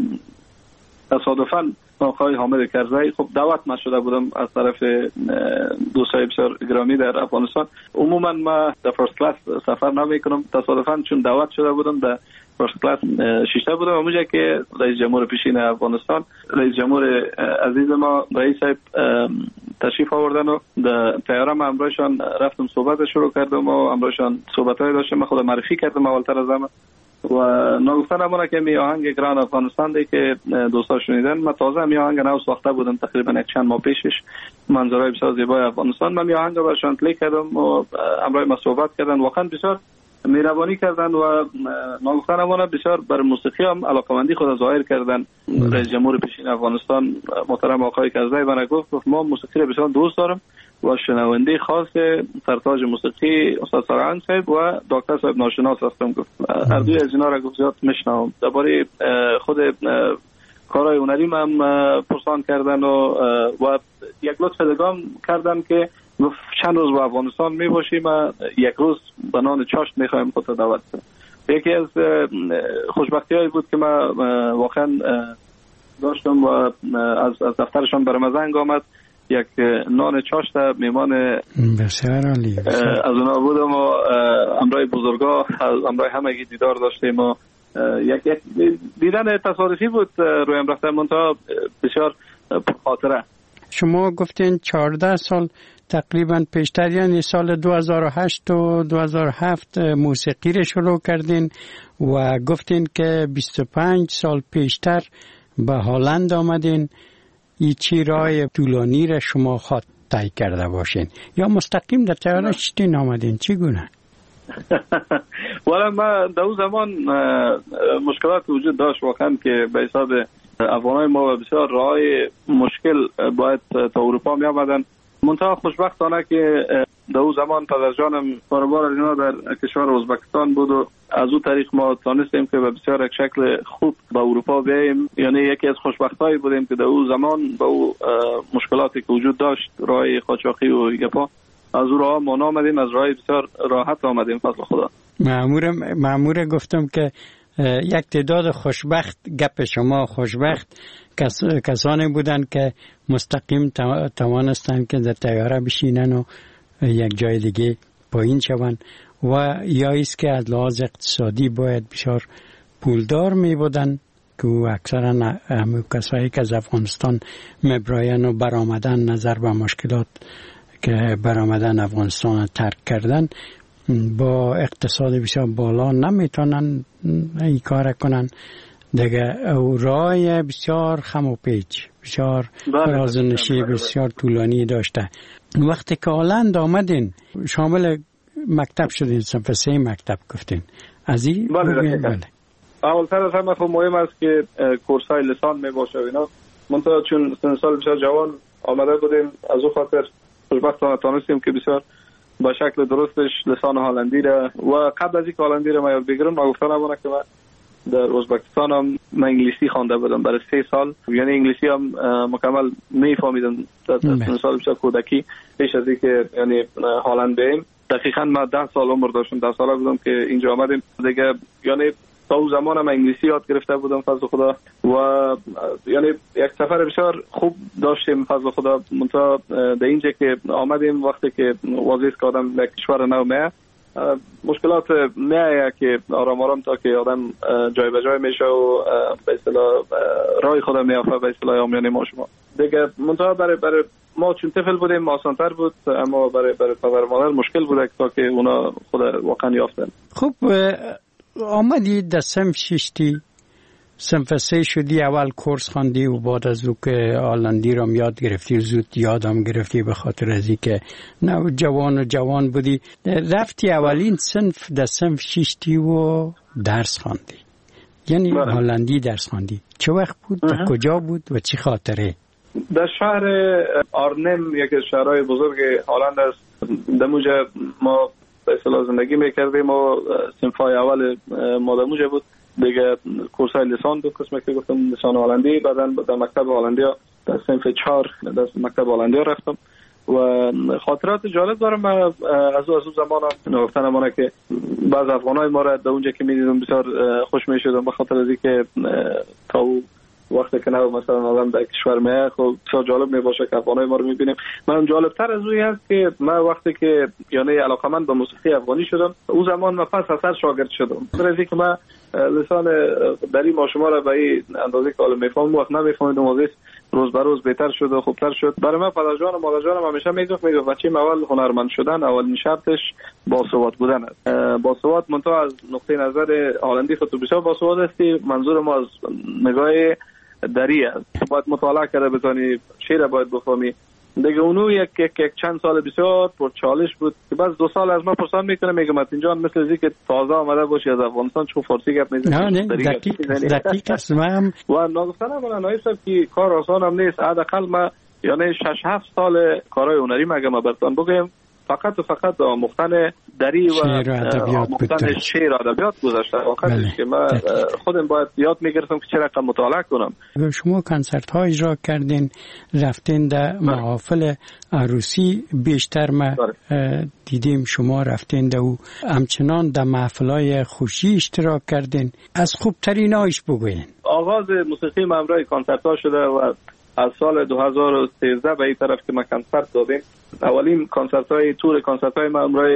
تصادفاً آقای حامد کرزی، خب دعوت من شده بودم از طرف دوستای بسیار گرامی در افغانستان. عموما ما در فرست کلاس سفر نمیکنم، تصادفاً چون دعوت شده بودم در فرست کلاس شیشته بودم. اونجا که رئیس جمهور پیشین افغانستان، رئیس جمهور عزیز ما رئیس صاحب تشریف آوردن و در طیاره ما امروزشان رفتم صحبت شروع کردم و امروزشان صحبتای داشتم. من خودم معرفی کردم اولتر از همه و نگفتن همونه که می آهنگ گران افغانستان دی که دوستا شنیدن، من تازه می آهنگ نو ساخته بودم تقریبا یک چند ماه پیشش، منظرهای بسیار زیبای افغانستان. من می آهنگ رو برشان پلی کردم و امروز ما صحبت کردن، واقعا بسیار مهربانی کردن و نگفتن همونه بسیار بر موسیقی هم علاقمندی خود ظاهر کردن. رئیس جمهور پیشین افغانستان محترم آقای کرزی من گفت ما موسیقی رو بسیار دوست دارم و شنونده خاص سرتاج موسیقی استاد سارنگ صاحب و دکتر صاحب ناشناس هستم. گفت هر دوی از اینا را گفت زیاد میشنوم. درباره خود کارهای هنری هم پرسان کردن و یک لطف دگام کردن که گفت چند روز با افغانستان می باشیم، یک روز به نان چاشت میخوایم خود دعوت کنیم. یکی از خوشبختی هایی بود که من واقعا داشتم و از دفترشان برام زنگ آمد، یک نان چاشت میمان بسیار عالی از اونا بودم و امرای بزرگا از امرای همگی دیدار داشتیم و یک دیدن تصادفی بود رویم رفتن منتها بسیار خاطره. شما گفتین 14 سال تقریبا پیشتر، یعنی سال 2008 و 2007 موسیقی رو شروع کردین و گفتین که 25 سال پیشتر به هالند آمدین. این چی راه طولانی را شما خود طی کرده باشین یا مستقیم در طیاره شدین آمدین؟ چی گونه؟ والا ما در اون زمان مشکلات وجود داشت واقعا که به حساب افغانای ما بسیار راه مشکل باید تا اروپا می آمدن. منتها خوشبختانه که در اون زمان پدرجانم کاروبار اینا در کشور ازبکستان بود و از اون طریق ما تانستیم که به بسیار یک شکل خوب به اروپا بیاییم. یعنی یکی از خوشبختایی بودیم که در اون زمان با اون مشکلاتی که وجود داشت، راه قاچاقی و گپا، از اون راه ما آمدیم، از راه بسیار راحت آمدیم فضل خدا. مأمور گفتم که یک تعداد خوشبخت، گپ شما خوشبخت کسانی بودن که مستقیم توانستن که در طیاره بشینن و یک جای دیگه پایین شون و یا ایست که از لحاظ اقتصادی باید بسیار پولدار می بودن که اکثرا همه کسایی که از افغانستان مبراین و برآمدن نظر به مشکلات که برآمدن افغانستان ترک کردن با اقتصاد بسیار بالا نمیتونن این کار کنن دیگه. او راه بسیار خم و پیچ، بسیار رازنشی بسیار طولانی داشته. وقتی که هالند آمدین شامل مکتب شدین، صنف 3 مکتب گفتین از این؟ بله. اولتر از همه خب مهم است که کورسای لسان می باشه اینا. منتها چون سن سال بسیار جوان آمده بودیم، از اون خاطر خوشبختانه تانستیم که بسیار با شکل درستش لسان هالندی را و قبل از اینکه هالندی را ما یاد بگیرم ما گفتن همونه که من در ازبکستان هم من انگلیسی خوانده بودم برای 3 سال، یعنی انگلیسی هم مکمل میفهمیدم در سال بیشتر کودکی. پیش از اینکه یعنی هلند بریم دقیقاً من 10 سال عمر داشتم، 10 ساله بودم که اینجا آمدیم دیگه. یعنی تا اون زمان من انگلیسی یاد گرفته بودم فضل خدا و یعنی یک سفر بسیار خوب داشتیم فضل خدا. منتها در اینجا که آمدیم وقتی که واضح است که آدم به کشور نو میه مشکلات میایه که آرام آرام تا که آدم جای به جای میشه و به اصطلاح راه خدا میافته به اصطلاح آمیانه ما شما دیگه. منتها برای ما چون طفل بودیم آسان‌تر بود، اما برای پدر مادر مشکل بود تا که اونا خود واقعا یافتن. خب آمدی در صنف 6 صنف 3 شدی، اول کورس خواندی و بعد از او که هلندی را یاد گرفتی زود یادم گرفتی به خاطر از اینکه نه جوان بودی. رفتی اولین صنف در صنف 6 و درس خواندی، یعنی هلندی درس خواندی. چه وقت بود؟ کجا بود و چی خاطره؟ در شهر آرنم، یکی از شهرهای بزرگ هلند است. در موجه ما به اصطلاح زندگی میکردیم و صنفای اول ما در موجه بود دیگه. کورسای لیسان بود، قسمه که گفتم لیسان هلندی. بعدا در مکتب هلندیا در صنف 4 در مکتب هلندیا رفتم و خاطرات جالب دارم. من از اون زمان نگفتن مانه که بعض افغانای ما را در اونجا که میدیدم بسیار خوش میشدم به خاطر از اینکه تا وقتی که نه مثلا آدم در کشور میه خب بسیار جالب میباشه که افغانای ما رو میبینیم. من جالبتر از اون هست که من وقتی که یعنی علاقمند به موسیقی افغانی شدم اون زمان من پس اثر شاگرد شدم. برای اینکه من لسان دری ما شما را به این اندازه که حالا میفهمم وقت نمیفهمیدم واسه روز به روز بهتر شد و خوبتر شد. برای من پدر جان و مادر جانم همیشه میگفت بچه اول هنرمند شدن اولین شرطش باسواد بودن است. باسواد منتها از نقطه نظر هلندی خود بسیار باسواد هستی. منظور ما از نگاه دری است. باید مطالعه کرده بتونی، شعر باید بفهمی دیگه. اونو یک چند سال بسیار پر چالش بود که بس 2 سال از ما پرسان میکنه میگم اینجا مثل از که تازه آمده باشی از افغانستان چون فارسی گپ میزنی. نه دقیق است. من و ناگفتن من نایب صاحب که کار آسان هم نیست. حداقل ما یعنی 6-7 سال کارهای هنری مگه ما براتون بگم فقط آموختن دری و آموختن شعر و ادبیات گذاشته. واقعا که من خودم باید یاد میگرفتم که چرا مطالعه کنم. شما کنسرت ها اجرا کردین، رفتین در محافل عروسی بیشتر ما دیدیم شما رفتین در او، همچنان در محفلای خوشی اشتراک کردین. از خوبترین هایش بگوین. آغاز موسیقی من همراه کنسرت ها شده و از سال 2013 به این طرف که ما کنسرت دادیم. اولین کنسرت های تور کنسرت های ما همراه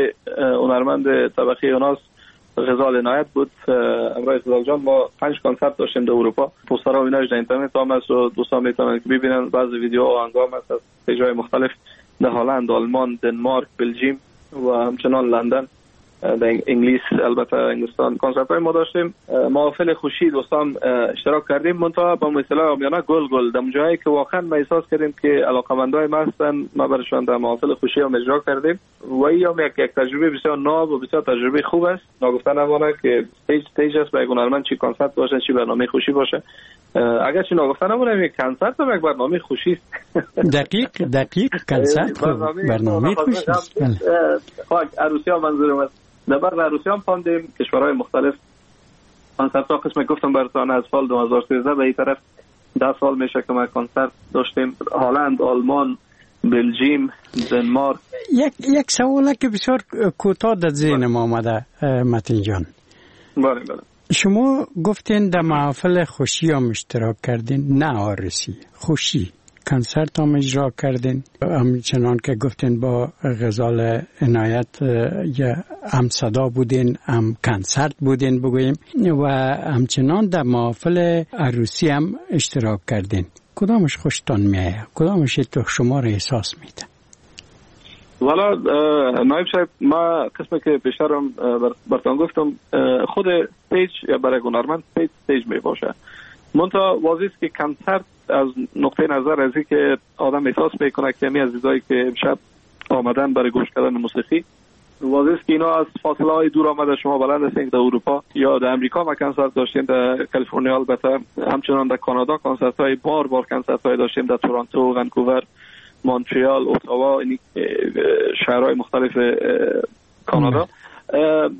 هنرمند طبقه یوناس غزال عنایت بود. همراه غزال جان ما 5 کنسرت داشتیم در اروپا. پوسترها و ایناش در اینترنت هم هست و دوستان میتونن که ببینن. بعضی ویدیو و آهنگام هست از جای مختلف در هلند، آلمان، دنمارک، بلژیم و همچنان لندن، در انگلیس، البته انگلستان کنسرت های ما داشتیم. محافل خوشی دوستان اشتراک کردیم. منتها با مثلا آمیانه گل در جایی که واقعا ما احساس کردیم که علاقمندای ما هستن ما برشان در محافل خوشی هم اجرا کردیم و این هم یک تجربه بسیار ناب و بسیار تجربه خوب است. ناگفتن نمانه که استیج است برای هنرمند، چی کنسرت باشه چی برنامه خوشی باشه. اگر چی ناگفتن نمونه یک کنسرت هم یک برنامه خوشی است. دقیق کنسرت برنامه خوشی است. عروسی ها منظورم است. در بعد عروسی هم خواندیم کشورهای مختلف. کنسرت ها قسم گفتم براتون از سال 2013 به این طرف 10 سال میشه که ما کنسرت داشتیم. هلند، آلمان، بلژیم، دنمارک. یک سواله که بسیار کوتاه در ذهن ما آمده متین جان. بله. شما گفتین در محافل خوشی هم اشتراک کردین، نه عروسی، خوشی کنسرت هم اجرا کردین. همچنان که گفتین با غزال عنایت یا هم صدا بودین هم کنسرت بودین بگوییم و همچنان در محافل عروسی هم اشتراک کردین. کدامش خوشتان میایه؟ کدامش تو شما را احساس میده؟ والا نایب صاحب ما قسمی که پیشترم براتون گفتم خود پیج یا برای هنرمند پیج می باشه. منتها واضح است که کنسرت از نقطه نظر از که آدم احساس میکنه که می عزیزایی که امشب آمدن برای گوش کردن موسیقی، واضح است که اینا از فاصله های دور آمده. شما بلند هستین در اروپا یا در امریکا ما کنسرت داشتیم، در کالیفرنیا البته، همچنان در کانادا کنسرت های بار کنسرت های داشتیم، در تورنتو، ونکوور، مونترال، اتاوا، این شهرهای مختلف کانادا.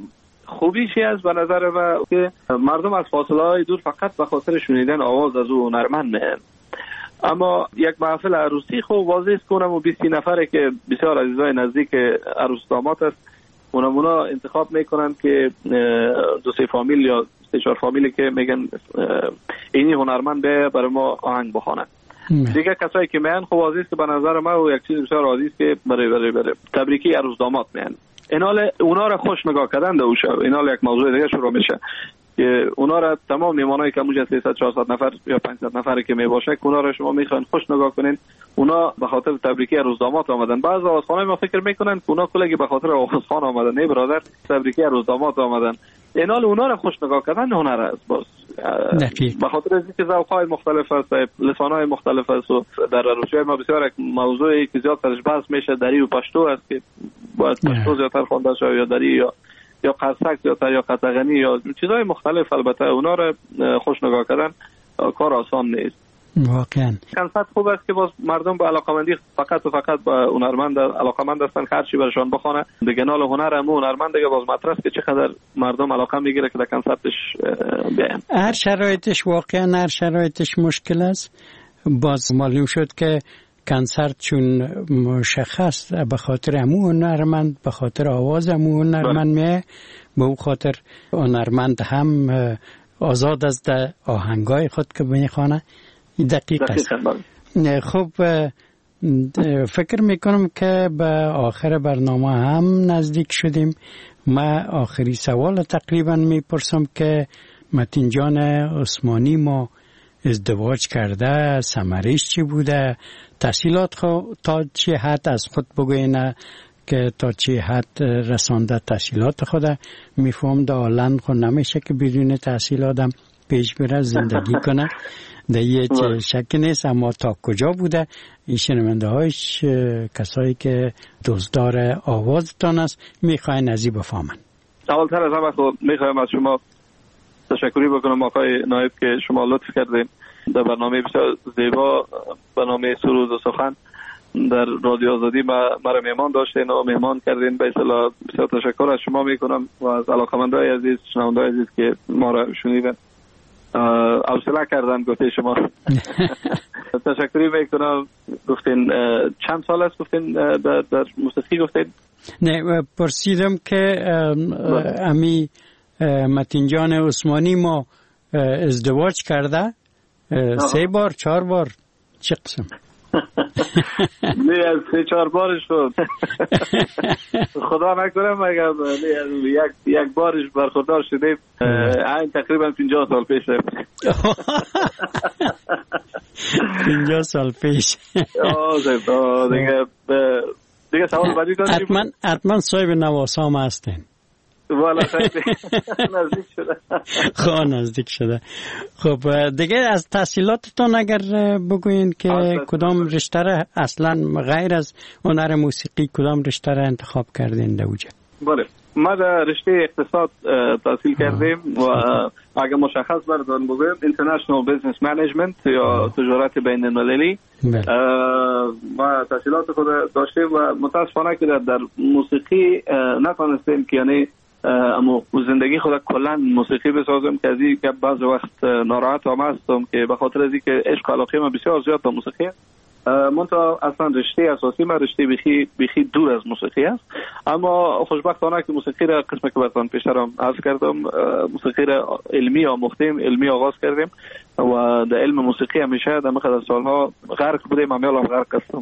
خوبیش از به نظر من که مردم از فاصله های دور فقط به خاطر شنیدن آواز از او هنرمند میان. اما یک محفل عروسی خب واضح است که اونم 20 نفره که بسیار عزیزای نزدیک عروس داماد است، اونا انتخاب میکنن که 2-3 فامیل یا 3-4 فامیلی که میگن اینی هنرمند به برای ما آهنگ بخونه. دیگه کسایی که میان خب واضح است که به نظر من و یک چیز بسیار عادی است که برای تبریکی عروس داماد میان. اینال اونا را خوش نگاه کردن دو شب، اینال یک موضوع دیگه شروع میشه که اونا را تمام میمانایی که موجه 300-400 نفر یا 500 نفر که میباشه اونا را شما میخواین خوش نگاه کنین. اونا به خاطر تبریکی عروس داماد آمدن. بعضی آوازخوانای ما فکر میکنن که اونا کلگی به خاطر آوازخوان آمدن. نه برادر، تبریکی عروس داماد آمدن. اینال اونا را خوش نگاه کردن هنر است. باز به خاطر اینکه ذوق‌های مختلف است، لسان‌های مختلف است و در عروسی ما بسیار یک موضوعی که زیاد درش بحث میشه دری و پشتو است که باید پشتو زیادتر خوانده شود یا دری یا قصک زیادتر یا قطغنی یا چیزهای مختلف. البته اونا را خوش نگاه کردن کار آسان نیست. واقعا کنسرت خوب است که باز مردم به علاقمندی فقط و فقط به هنرمند علاقمند هستن، هر چی برشان بخونه دیگه نال هنر هم هنرمند دیگه باز مطرح است که چقدر مردم علاقه میگیره که در کنسرتش بیان. هر شرایطش واقعا هر شرایطش مشکل است. باز معلوم شد که کنسرت چون مشخص به خاطر همون هنرمند، به خاطر آواز همون هنرمند میه، به اون خاطر هنرمند هم آزاد از آهنگای خود که میخوانه. دقیق است. خب فکر میکنم که به آخر برنامه هم نزدیک شدیم. من آخری سوال تقریبا میپرسم که متین جان عثمانی ما ازدواج کرده، ثمرش چی بوده؟ تحصیلات خود تا چه حد از خود بگوینه که تا چه حد رسانده تحصیلات خود؟ میفهم در هلند خود نمیشه که بدون تحصیلاتم پیش بره زندگی کنه، در یه شک نیست. اما تا کجا بوده این شنونده هایش کسایی که دزدار آوازتان است میخواین ازی بفهمن؟ اولتر از همه خود میخوایم از شما تشکری بکنم آقای نایب که شما لطف کردیم در برنامه بسیار زیبا، برنامه سرود و سخن در رادیو آزادی مرا مهمان داشتین و مهمان کردین. به اصطلاح بسیار تشکر از شما میکنم و از علاقمندای عزیز، شنوندای عزیز که ما را شنیدن حوصله کردن گفته شما. تشکری میکنم. گفتین چند سال است گفتین در موسیقی گفتین؟ نه پرسیدم که امی متین جان عثمانی ما ازدواج کرده 3 بار 4 بار چه قسم؟ نه از 3-4 بارش شد. خدا نکنه مگر یک بارش برخوردار شدیم. این تقریبا 50 سال پیشه. 50 سال پیش. دیگه سوال بعدی داریم. حتما صاحب نواسام هستین. والا نزدیک شده. خواه نزدیک شده. خب دیگه از تحصیلاتتون اگر بگوین که کدام رشته را اصلا غیر از هنر موسیقی کدام رشته را انتخاب کردین در اوجه؟ بله ما در رشته اقتصاد تحصیل کردیم و اگر مشخص بردارم بگویم International Business Management یا تجارت بین المللی. ما تحصیلات خود داشتیم و متاسفانه که در موسیقی نتونستیم که یعنی اما زندگی خود کلا موسیقی بسازم که از این که بعض وقت ناراحت هم هستم که به خاطر از اینکه عشق علاقه من بسیار زیاد به موسیقی است. منتها اصلا رشته اساسی من رشته بیخی دور از موسیقی است. اما خوشبختانه که موسیقی را قسمت که براتون پیشترم عرض کردم موسیقی را علمی آموختیم، علمی آغاز کردیم و در علم موسیقی همیشه در مقدار سالها غرق بودیم. همیشه غرق هستم.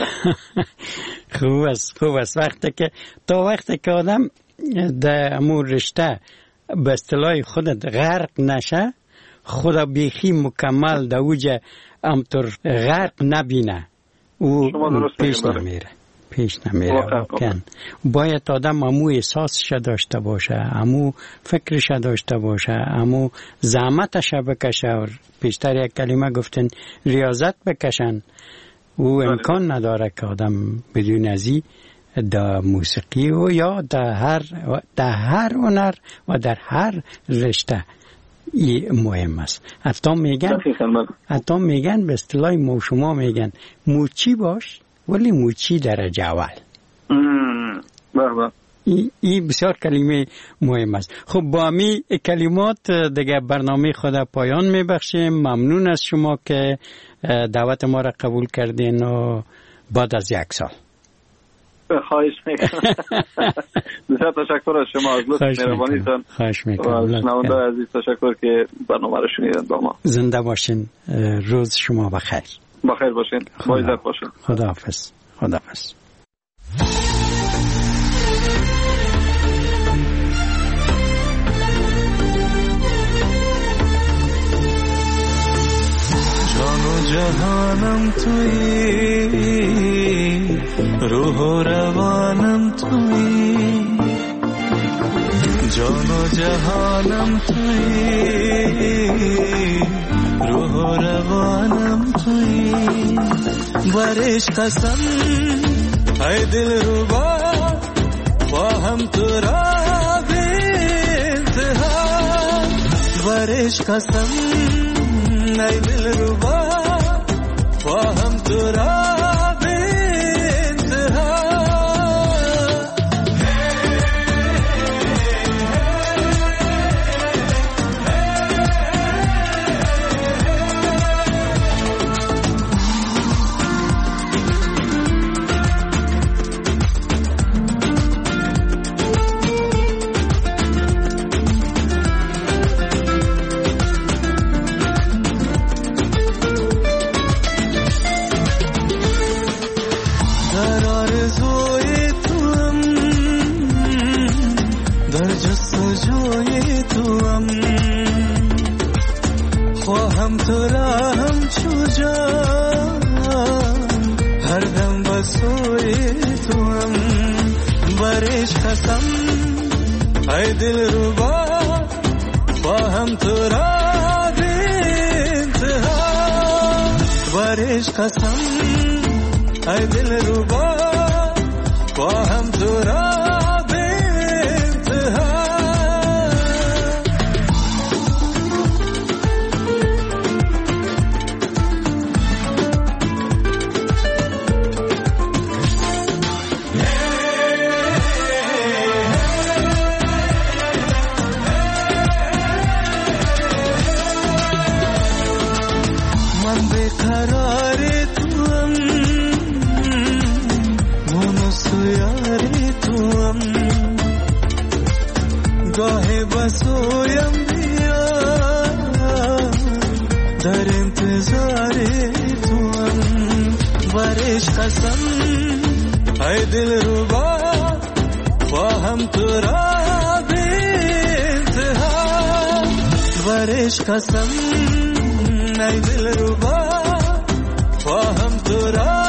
خوب است وقتی که آدم در امور رشته به اصطلاح خودت غرق نشه، خدا بیخی مکمل در اوجه امطور غرق نبینه او پیش نمیره واقعا. باید آدم امو احساسش داشته باشه، امو فکرش داشته باشه، امو زحمتش بکشه. پیشتر یک کلمه گفتن ریاضت بکشن. او امکان نداره که آدم بدون ازی در موسیقی و یا در هر هنر و در هر رشته مهم است. حتی میگن به اصطلاح ما شما میگن موچی باش ولی موچی درجه اول. این بسیار کلمه مهم است. خب با همین کلمات دیگه برنامه خود پایان میبخشیم. ممنون از شما که دعوت ما را قبول کردین و بعد از 1 سال. خواهش میکنم. بسیار تشکر از شما، از لطف مهربانیتان. خواهش میکنم. شنونده عزیز تشکر که برنامه را شنیدن با ما. زنده باشین. روز شما بخیر. بخیر باشین. با عزت باشین. خداحافظ. خداحافظ. جان و جهانم تویی، روح و روانم تویی. جان و جهانم تویی، روح و روانم تویی. برش قسم ای دل ربا، با هم تو را به انتها. برش قسم ای دل ربا، با هم تو را به انتها. خواهم تو را هم چوجان، هر دم بسوی تو هم. برش قسم ای دل ربا، خواهم تو را به انتها. برش قسم ای دل ربا، خواهم تو را بسویم بیا، در انتظار تو هم. برش قسم ای دل ربا، خواهم تو را به انتها. برش قسم ای دل ربا، خواهم تو را